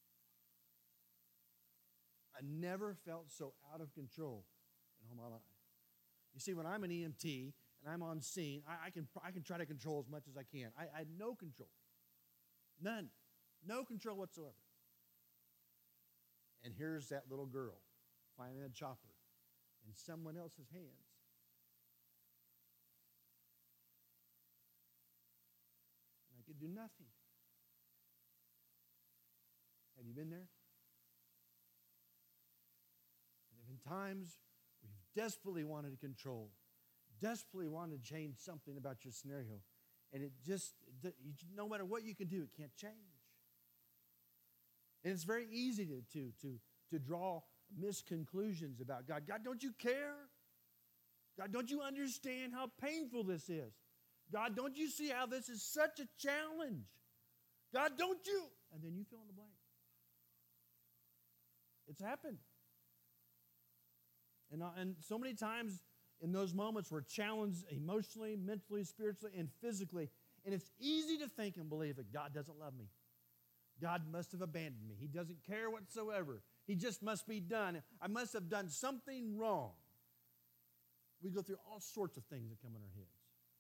I never felt so out of control in all my life. You see, when I'm an EMT and I'm on scene, I can try to control as much as I can. I had no control. None. No control whatsoever. And here's that little girl finding a chopper in someone else's hands. I could do nothing. Have you been there? And there have been times we've desperately wanted to control, desperately wanted to change something about your scenario, and it just, no matter what you can do, it can't change. And it's very easy to draw misconclusions about God. God, don't you care? God, don't you understand how painful this is? God, don't you see how this is such a challenge? God, don't you? And then you fill in the blank. It's happened. And so many times in those moments we're challenged emotionally, mentally, spiritually, and physically. And it's easy to think and believe that God doesn't love me. God must have abandoned me. He doesn't care whatsoever. He just must be done. I must have done something wrong. We go through all sorts of things that come in our heads.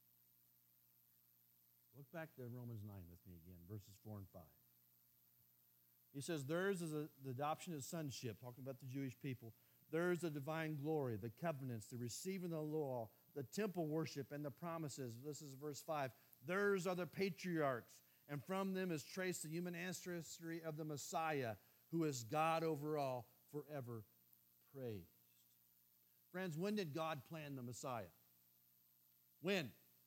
Look back to Romans 9 with me again, verses 4 and 5. He says, theirs is the adoption of sonship, talking about the Jewish people. Theirs the divine glory, the covenants, the receiving the law, the temple worship, and the promises. This is verse 5. Theirs are the patriarchs, and from them is traced the human ancestry of the Messiah, who is God over all, forever praised. Friends, when did God plan the Messiah? When?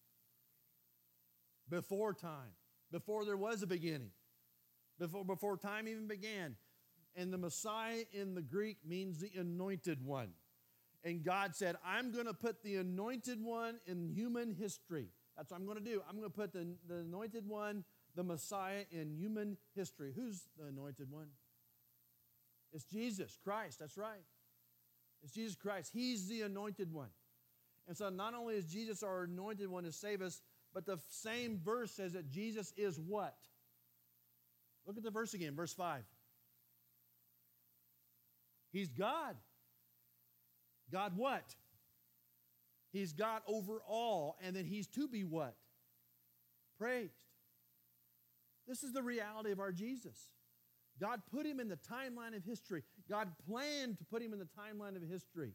Before time. Before there was a beginning. Before time even began. And the Messiah in the Greek means the anointed one. And God said, I'm going to put the anointed one in human history. That's what I'm going to do. I'm going to put the anointed one, the Messiah, in human history. Who's the anointed one? It's Jesus Christ. That's right. It's Jesus Christ. He's the anointed one. And so not only is Jesus our anointed one to save us, but the same verse says that Jesus is what? Look at the verse again, verse 5. He's God. God what? He's God over all, and then he's to be what? Praised. This is the reality of our Jesus. God put him in the timeline of history. God planned to put him in the timeline of history.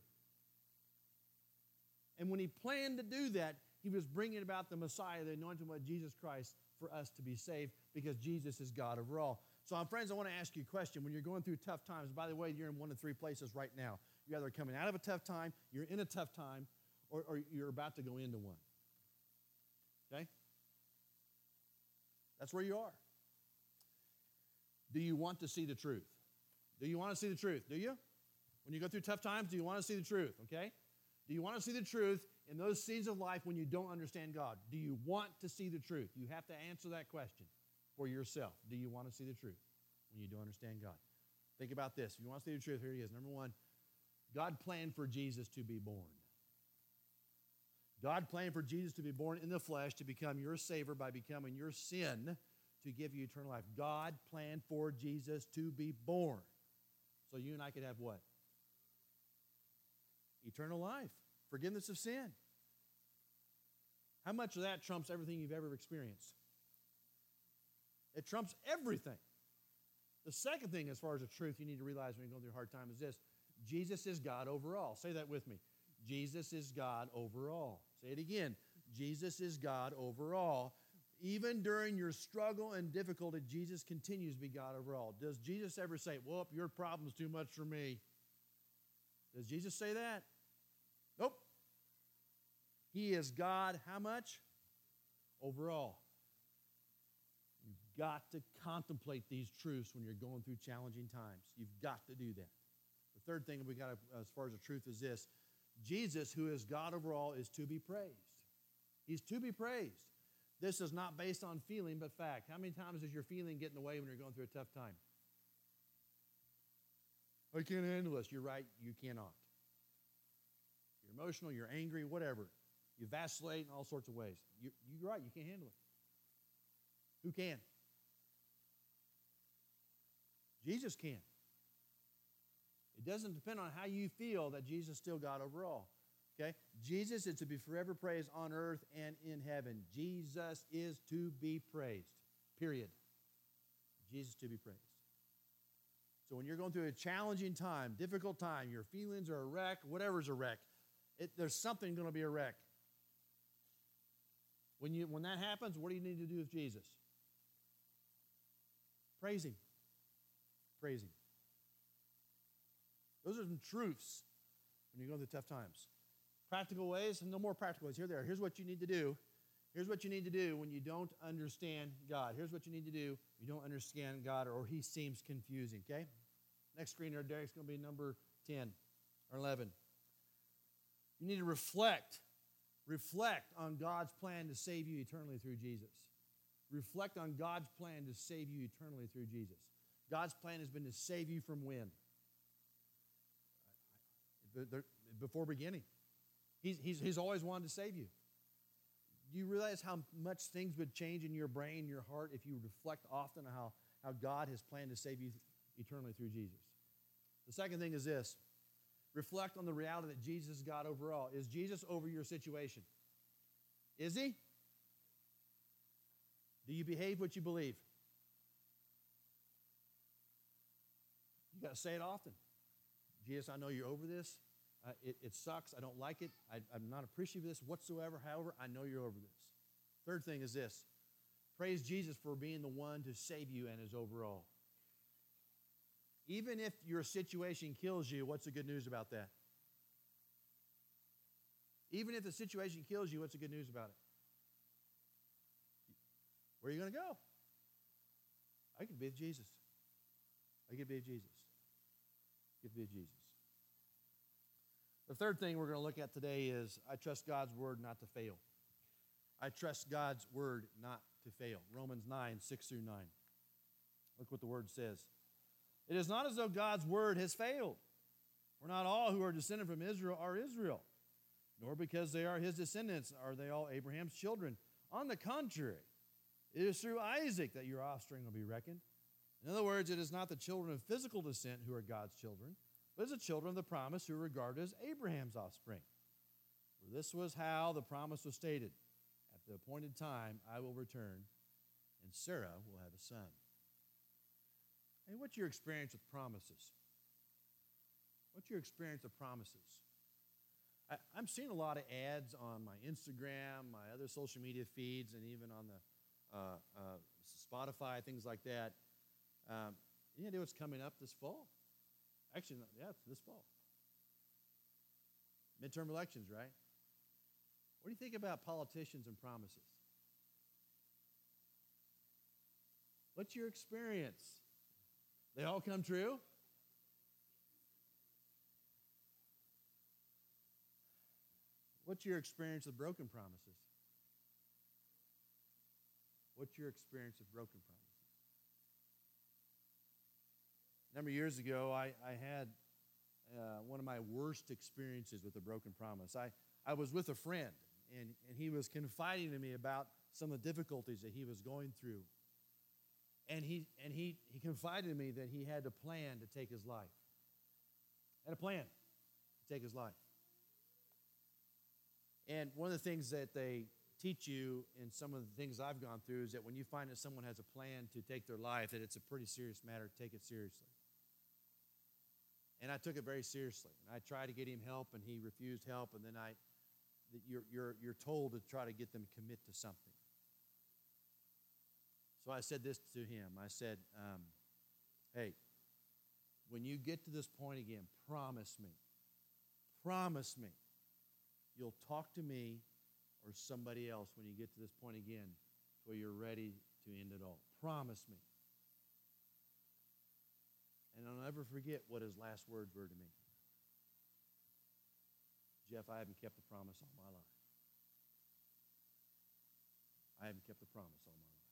And when he planned to do that, he was bringing about the Messiah, the anointed one, Jesus Christ, for us to be saved because Jesus is God over all. So, friends, I want to ask you a question. When you're going through tough times, by the way, you're in one of three places right now. You're either coming out of a tough time, you're in a tough time, or you're about to go into one. Okay? That's where you are. Do you want to see the truth? Do you want to see the truth? Do you? When you go through tough times, do you want to see the truth? Okay? Do you want to see the truth in those seasons of life when you don't understand God? Do you want to see the truth? You have to answer that question for yourself. Do you want to see the truth when you don't understand God? Think about this. If you want to see the truth, here he is. Number one, God planned for Jesus to be born. God planned for Jesus to be born in the flesh to become your Savior by becoming your sin to give you eternal life. God planned for Jesus to be born so you and I could have what? Eternal life, forgiveness of sin. How much of that trumps everything you've ever experienced? It trumps everything. The second thing, as far as the truth you need to realize when you're going through a hard time, is this: Jesus is God over all. Say that with me. Jesus is God over all. Say it again. Jesus is God over all. Even during your struggle and difficulty, Jesus continues to be God over all. Does Jesus ever say, well, your problem's too much for me? Does Jesus say that? Nope. He is God, how much? Overall. You've got to contemplate these truths when you're going through challenging times. You've got to do that. The third thing we got to, as far as the truth, is this: Jesus, who is God over all, is to be praised. He's to be praised. This is not based on feeling, but fact. How many times does your feeling get in the way when you're going through a tough time? I can't handle this. You're right, you cannot. You're emotional, you're angry, whatever. You vacillate in all sorts of ways. You're right, you can't handle it. Who can? Jesus can. It doesn't depend on how you feel that Jesus is still God over all. Okay? Jesus is to be forever praised on earth and in heaven. Jesus is to be praised. Period. Jesus to be praised. So when you're going through a challenging time, difficult time, your feelings are a wreck, whatever's a wreck, there's something going to be a wreck. When that happens, what do you need to do with Jesus? Praise him. Praise him. Those are some truths when you're going through tough times. Practical ways, and no more practical ways. Here they are. Here's what you need to do. Here's what you need to do when you don't understand God. Here's what you need to do when you don't understand God or he seems confusing, okay? Next screen there, Derek's going to be number 10 or 11. You need to reflect Reflect on God's plan to save you eternally through Jesus. Reflect on God's plan to save you eternally through Jesus. God's plan has been to save you from when? Before beginning. He's always wanted to save you. Do you realize how much things would change in your brain, your heart, if you reflect often on how God has planned to save you eternally through Jesus? The second thing is this. Reflect on the reality that Jesus is God over all. Is Jesus over your situation? Is he? Do you behave what you believe? You got to say it often. Jesus, I know you're over this. It sucks. I don't like it. I'm not appreciative of this whatsoever. However, I know you're over this. Third thing is this. Praise Jesus for being the one to save you and is over all. Even if your situation kills you, what's the good news about that? Even if the situation kills you, what's the good news about it? Where are you going to go? I could be with Jesus. I could be with Jesus. I could be with Jesus. The third thing we're going to look at today is I trust God's word not to fail. I trust God's word not to fail. Romans 9, 6 through 9. Look what the word says. It is not as though God's word has failed. For not all who are descended from Israel are Israel, nor because they are his descendants are they all Abraham's children. On the contrary, it is through Isaac that your offspring will be reckoned. In other words, it is not the children of physical descent who are God's children, but it's the children of the promise who are regarded as Abraham's offspring. For this was how the promise was stated. At the appointed time, I will return, and Sarah will have a son. Hey, what's your experience with promises? What's your experience of promises? I'm seeing a lot of ads on my Instagram, my other social media feeds, and even on the Spotify, things like that. Any idea what's coming up this fall? Actually, yeah, it's this fall. Midterm elections, right? What do you think about politicians and promises? What's your experience? They all come true? What's your experience of broken promises? What's your experience of broken promises? A number of years ago, I had one of my worst experiences with a broken promise. I was with a friend, and he was confiding to me about some of the difficulties that he was going through. And he confided to me that he had a plan to take his life. Had a plan to take his life. And one of the things that they teach you in some of the things I've gone through is that when you find that someone has a plan to take their life, that it's a pretty serious matter to take it seriously. And I took it very seriously. And I tried to get him help, and he refused help. And then you're told to try to get them to commit to something. So I said this to him. I said, hey, when you get to this point again, promise me, you'll talk to me or somebody else when you get to this point again where you're ready to end it all. Promise me. And I'll never forget what his last words were to me. Jeff, I haven't kept the promise all my life. I haven't kept the promise all my life.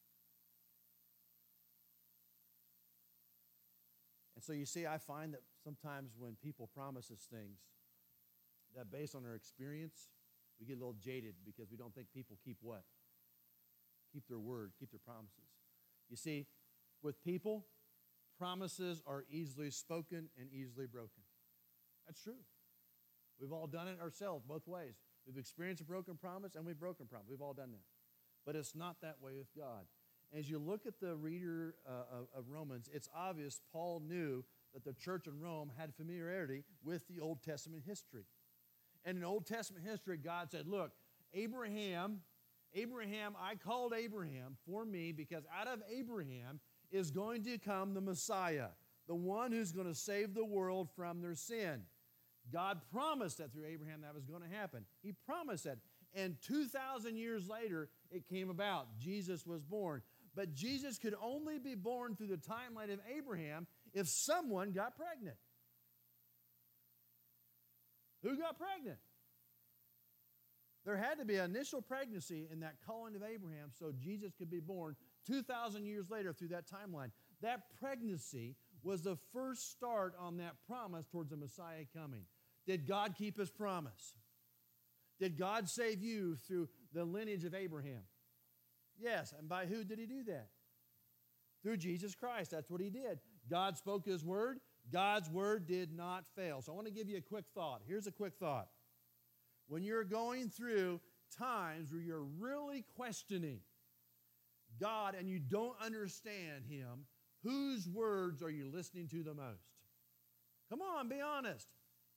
And so you see, I find that sometimes when people promise us things, that based on our experience, we get a little jaded because we don't think people keep what? Keep their word, keep their promises. You see, with people, promises are easily spoken and easily broken. That's true. We've all done it ourselves both ways. We've experienced a broken promise and we've broken promise. We've all done that. But it's not that way with God. As you look at the reader of Romans, it's obvious Paul knew that the church in Rome had familiarity with the Old Testament history. And in Old Testament history, God said, look, Abraham, I called Abraham for me because out of Abraham is going to come the Messiah, the one who's going to save the world from their sin. God promised that through Abraham that was going to happen. He promised that. And 2,000 years later, it came about. Jesus was born. But Jesus could only be born through the timeline of Abraham if someone got pregnant. Who got pregnant? There had to be an initial pregnancy in that calling of Abraham so Jesus could be born 2,000 years later through that timeline. That pregnancy was the first start on that promise towards the Messiah coming. Did God keep his promise? Did God save you through the lineage of Abraham? Yes. And by who did he do that? Through Jesus Christ. That's what he did. God spoke his word. God's word did not fail. So I want to give you a quick thought. Here's a quick thought. When you're going through times where you're really questioning God and you don't understand him, whose words are you listening to the most? Come on, be honest.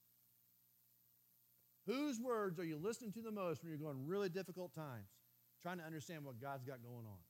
Whose words are you listening to the most when you're going really difficult times, trying to understand what God's got going on?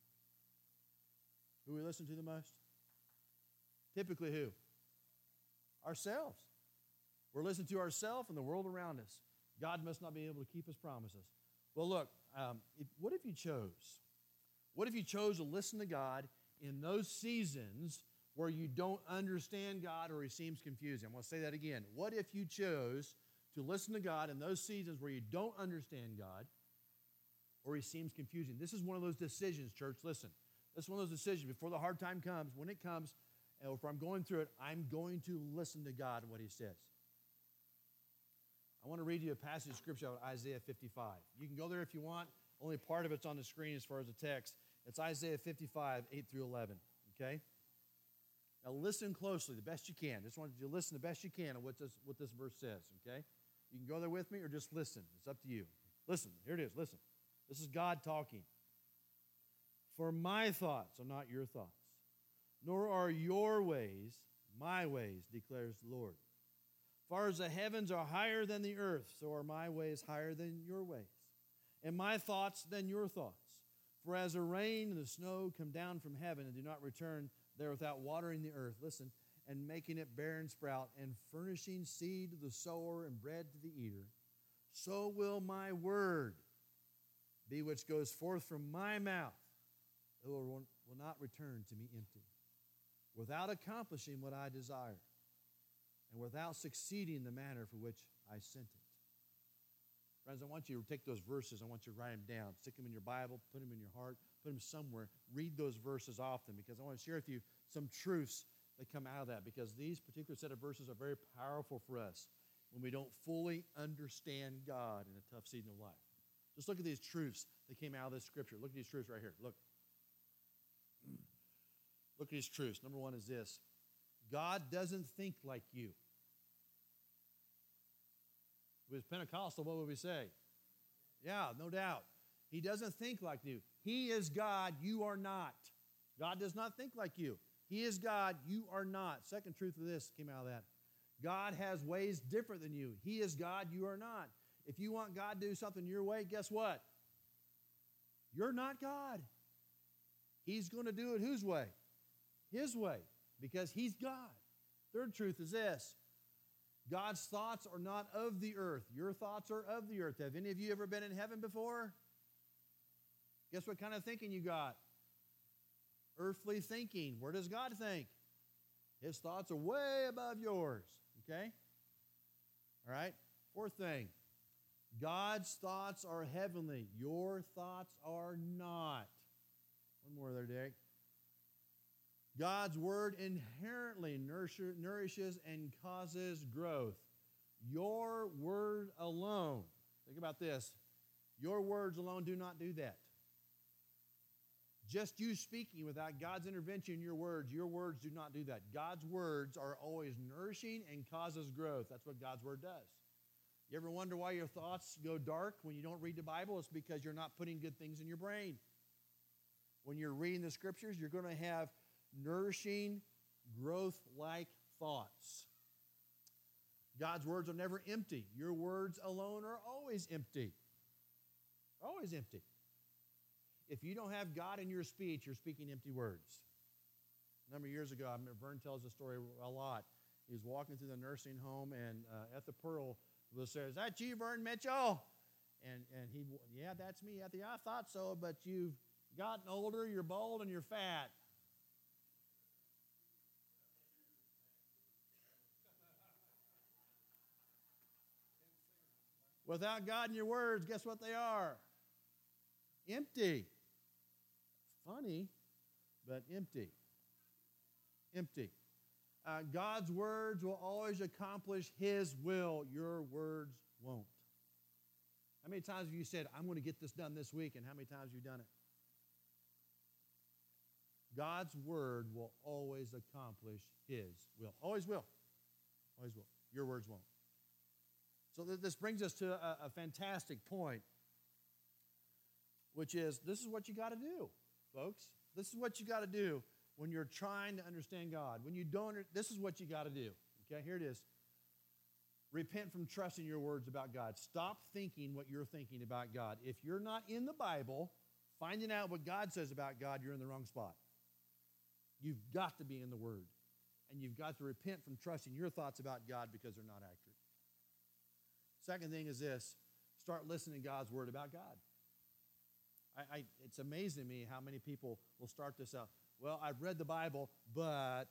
Who we listen to the most? Typically who? Ourselves. We're listening to ourselves and the world around us. God must not be able to keep his promises. Well, look, what if you chose? What if you chose to listen to God in those seasons where you don't understand God or he seems confusing? I'm going to say that again. What if you chose to listen to God in those seasons where you don't understand God or he seems confusing? This is one of those decisions, church. Listen, this is one of those decisions. Before the hard time comes, when it comes, and if I'm going through it, I'm going to listen to God and what he says. I want to read you a passage of Scripture out of Isaiah 55. You can go there if you want. Only part of it's on the screen as far as the text. It's Isaiah 55, 8 through 11, okay? Now listen closely the best you can. Just want you to listen the best you can on what this verse says, okay? You can go there with me or just listen. It's up to you. Listen, here it is, listen. This is God talking. For my thoughts are not your thoughts, nor are your ways my ways, declares the Lord. Far as the heavens are higher than the earth, so are my ways higher than your ways, and my thoughts than your thoughts. For as the rain and the snow come down from heaven and do not return there without watering the earth, listen, and making it bear and sprout, and furnishing seed to the sower and bread to the eater, so will my word be which goes forth from my mouth. It will not return to me empty, without accomplishing what I desire, and without succeeding the manner for which I sent it. Friends, I want you to take those verses, I want you to write them down, stick them in your Bible, put them in your heart, put them somewhere, read those verses often, because I want to share with you some truths that come out of that, because these particular set of verses are very powerful for us when we don't fully understand God in a tough season of life. Just look at these truths that came out of this scripture. Look at these truths right here. Look. Look at these truths. Number one is this. God doesn't think like you. If it was Pentecostal, what would we say? Yeah, no doubt. He doesn't think like you. He is God, you are not. God does not think like you. He is God, you are not. Second truth of this came out of that. God has ways different than you. He is God, you are not. If you want God to do something your way, guess what? You're not God. He's going to do it whose way? His way, because he's God. Third truth is this. God's thoughts are not of the earth. Your thoughts are of the earth. Have any of you ever been in heaven before? Guess what kind of thinking you got? Earthly thinking. Where does God think? His thoughts are way above yours. Okay? All right? Fourth thing. God's thoughts are heavenly. Your thoughts are not. One more there, Dick. God's word inherently nourishes and causes growth. Your word alone, think about this, your words alone do not do that. Just you speaking without God's intervention in your words do not do that. God's words are always nourishing and causes growth. That's what God's word does. You ever wonder why your thoughts go dark when you don't read the Bible? It's because you're not putting good things in your brain. When you're reading the scriptures, you're going to have nourishing, growth-like thoughts. God's words are never empty. Your words alone are always empty. Always empty. If you don't have God in your speech, you're speaking empty words. A number of years ago, Vern tells the story a lot. He was walking through the nursing home, and Etha Pearl said, "Is that you, Vern Mitchell?" And he, "Yeah, that's me, Etha. I thought so, but you've gotten older, you're bald, and you're fat." Without God in your words, guess what they are? Empty. Funny, but empty. Empty. God's words will always accomplish His will. Your words won't. How many times have you said, I'm going to get this done this week, and how many times have you done it? God's word will always accomplish His will. Always will. Always will. Your words won't. So this brings us to a fantastic point, which is this is what you got to do, folks. This is what you got to do when you're trying to understand God. When you don't, this is what you got to do. Okay, here it is. Repent from trusting your words about God. Stop thinking what you're thinking about God. If you're not in the Bible, finding out what God says about God, you're in the wrong spot. You've got to be in the Word. And you've got to repent from trusting your thoughts about God because they're not accurate. Second thing is this. Start listening to God's Word about God. It's amazing to me how many people will start this out. Well, I've read the Bible, but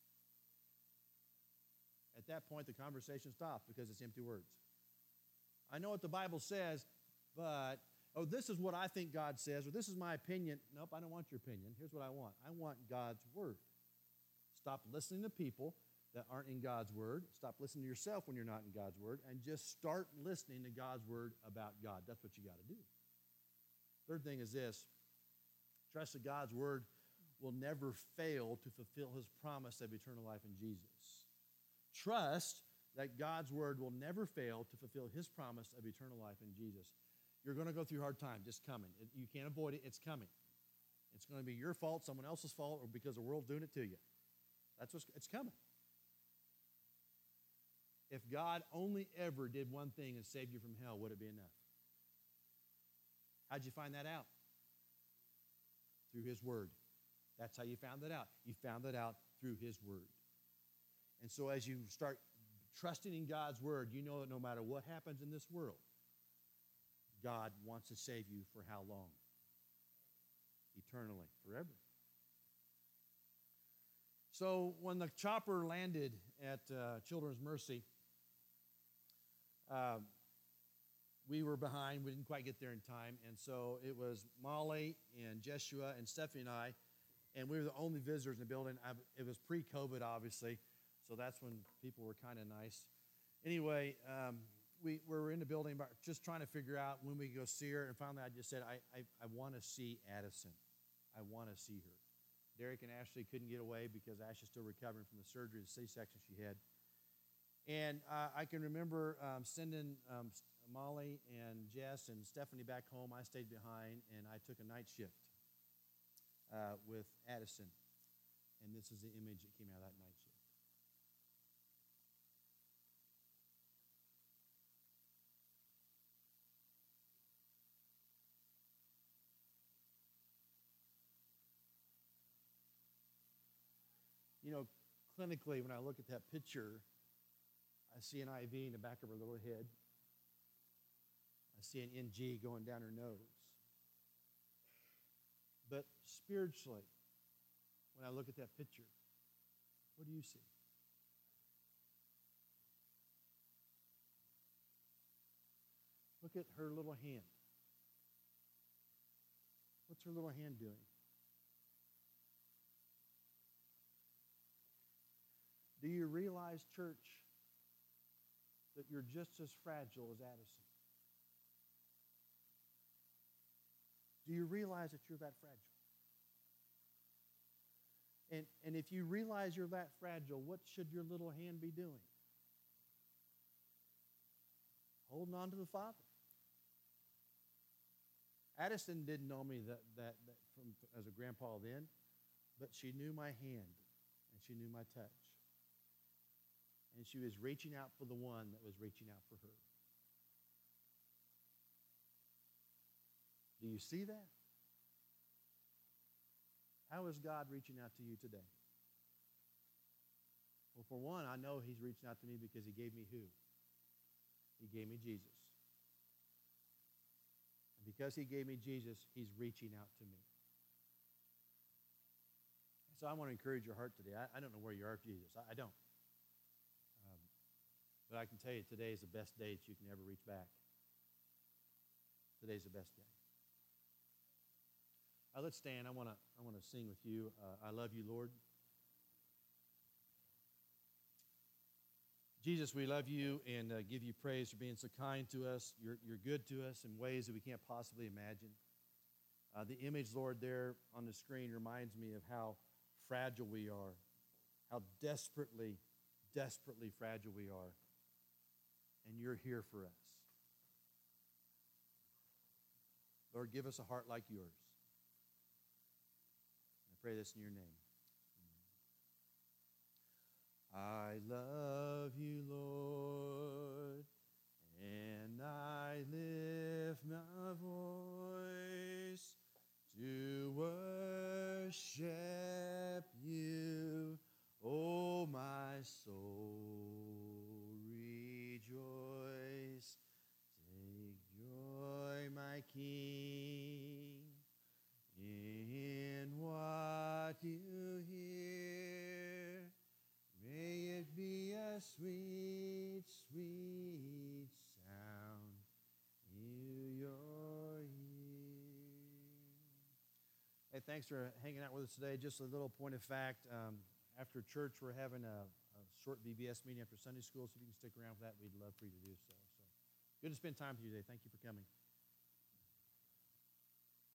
at that point the conversation stops because it's empty words. I know what the Bible says, but, oh, this is what I think God says, or this is my opinion. Nope, I don't want your opinion. Here's what I want. I want God's Word. Stop listening to people that aren't in God's Word. Stop listening to yourself when you're not in God's Word, and just start listening to God's Word about God. That's what you got to do. Third thing is this. Trust that God's Word will never fail to fulfill His promise of eternal life in Jesus. Trust that God's Word will never fail to fulfill His promise of eternal life in Jesus. You're going to go through hard times. It's coming. You can't avoid it. It's coming. It's going to be your fault, someone else's fault, or because the world's doing it to you. It's coming. If God only ever did one thing and saved you from hell, would it be enough? How'd you find that out? Through His Word. That's how you found that out. You found that out through His Word. And so as you start trusting in God's Word, you know that no matter what happens in this world, God wants to save you for how long? Eternally, forever. So when the chopper landed at Children's Mercy, we were behind. We didn't quite get there in time. And so it was Molly and Jeshua and Stephanie and I, and we were the only visitors in the building. It was pre-COVID, obviously, so that's when people were kind of nice. Anyway, we were in the building just trying to figure out when we could go see her, and finally I just said, I want to see Addison. I want to see her. Derek and Ashley couldn't get away because Ashley's still recovering from the surgery, the C-section she had. And I can remember sending Molly and Jess and Stephanie back home. I stayed behind, and I took a night shift with Addison. And this is the image that came out of that night shift. You know, clinically, when I look at that picture, I see an IV in the back of her little head. I see an NG going down her nose. But spiritually, when I look at that picture, what do you see? Look at her little hand. What's her little hand doing? Do you realize, church, that you're just as fragile as Addison? Do you realize that you're that fragile? And if you realize you're that fragile, what should your little hand be doing? Holding on to the Father. Addison didn't know me that as a grandpa then, but she knew my hand and she knew my touch. And she was reaching out for the one that was reaching out for her. Do you see that? How is God reaching out to you today? Well, for one, I know He's reaching out to me because He gave me who? He gave me Jesus. And because He gave me Jesus, He's reaching out to me. So I want to encourage your heart today. I don't know where you are with Jesus. I don't. But I can tell you today is the best day that you can ever reach back. today's the best day. Let's stand. I want to sing with you. I love you, Lord. Jesus, we love you and give you praise for being so kind to us. You're good to us in ways that we can't possibly imagine. The image, Lord, there on the screen reminds me of how fragile we are, how desperately, desperately fragile we are. And you're here for us. Lord, give us a heart like yours. I pray this in your name. I love you, Lord, and I lift my voice to worship you, oh my soul, rejoice. Take joy, my King, in what you hear. May it be a sweet, sweet sound in your ear. Hey, thanks for hanging out with us today. Just a little point of fact. After church, we're having a short VBS meeting after Sunday school, so if you can stick around for that, we'd love for you to do so. So good to spend time with you today. Thank you for coming.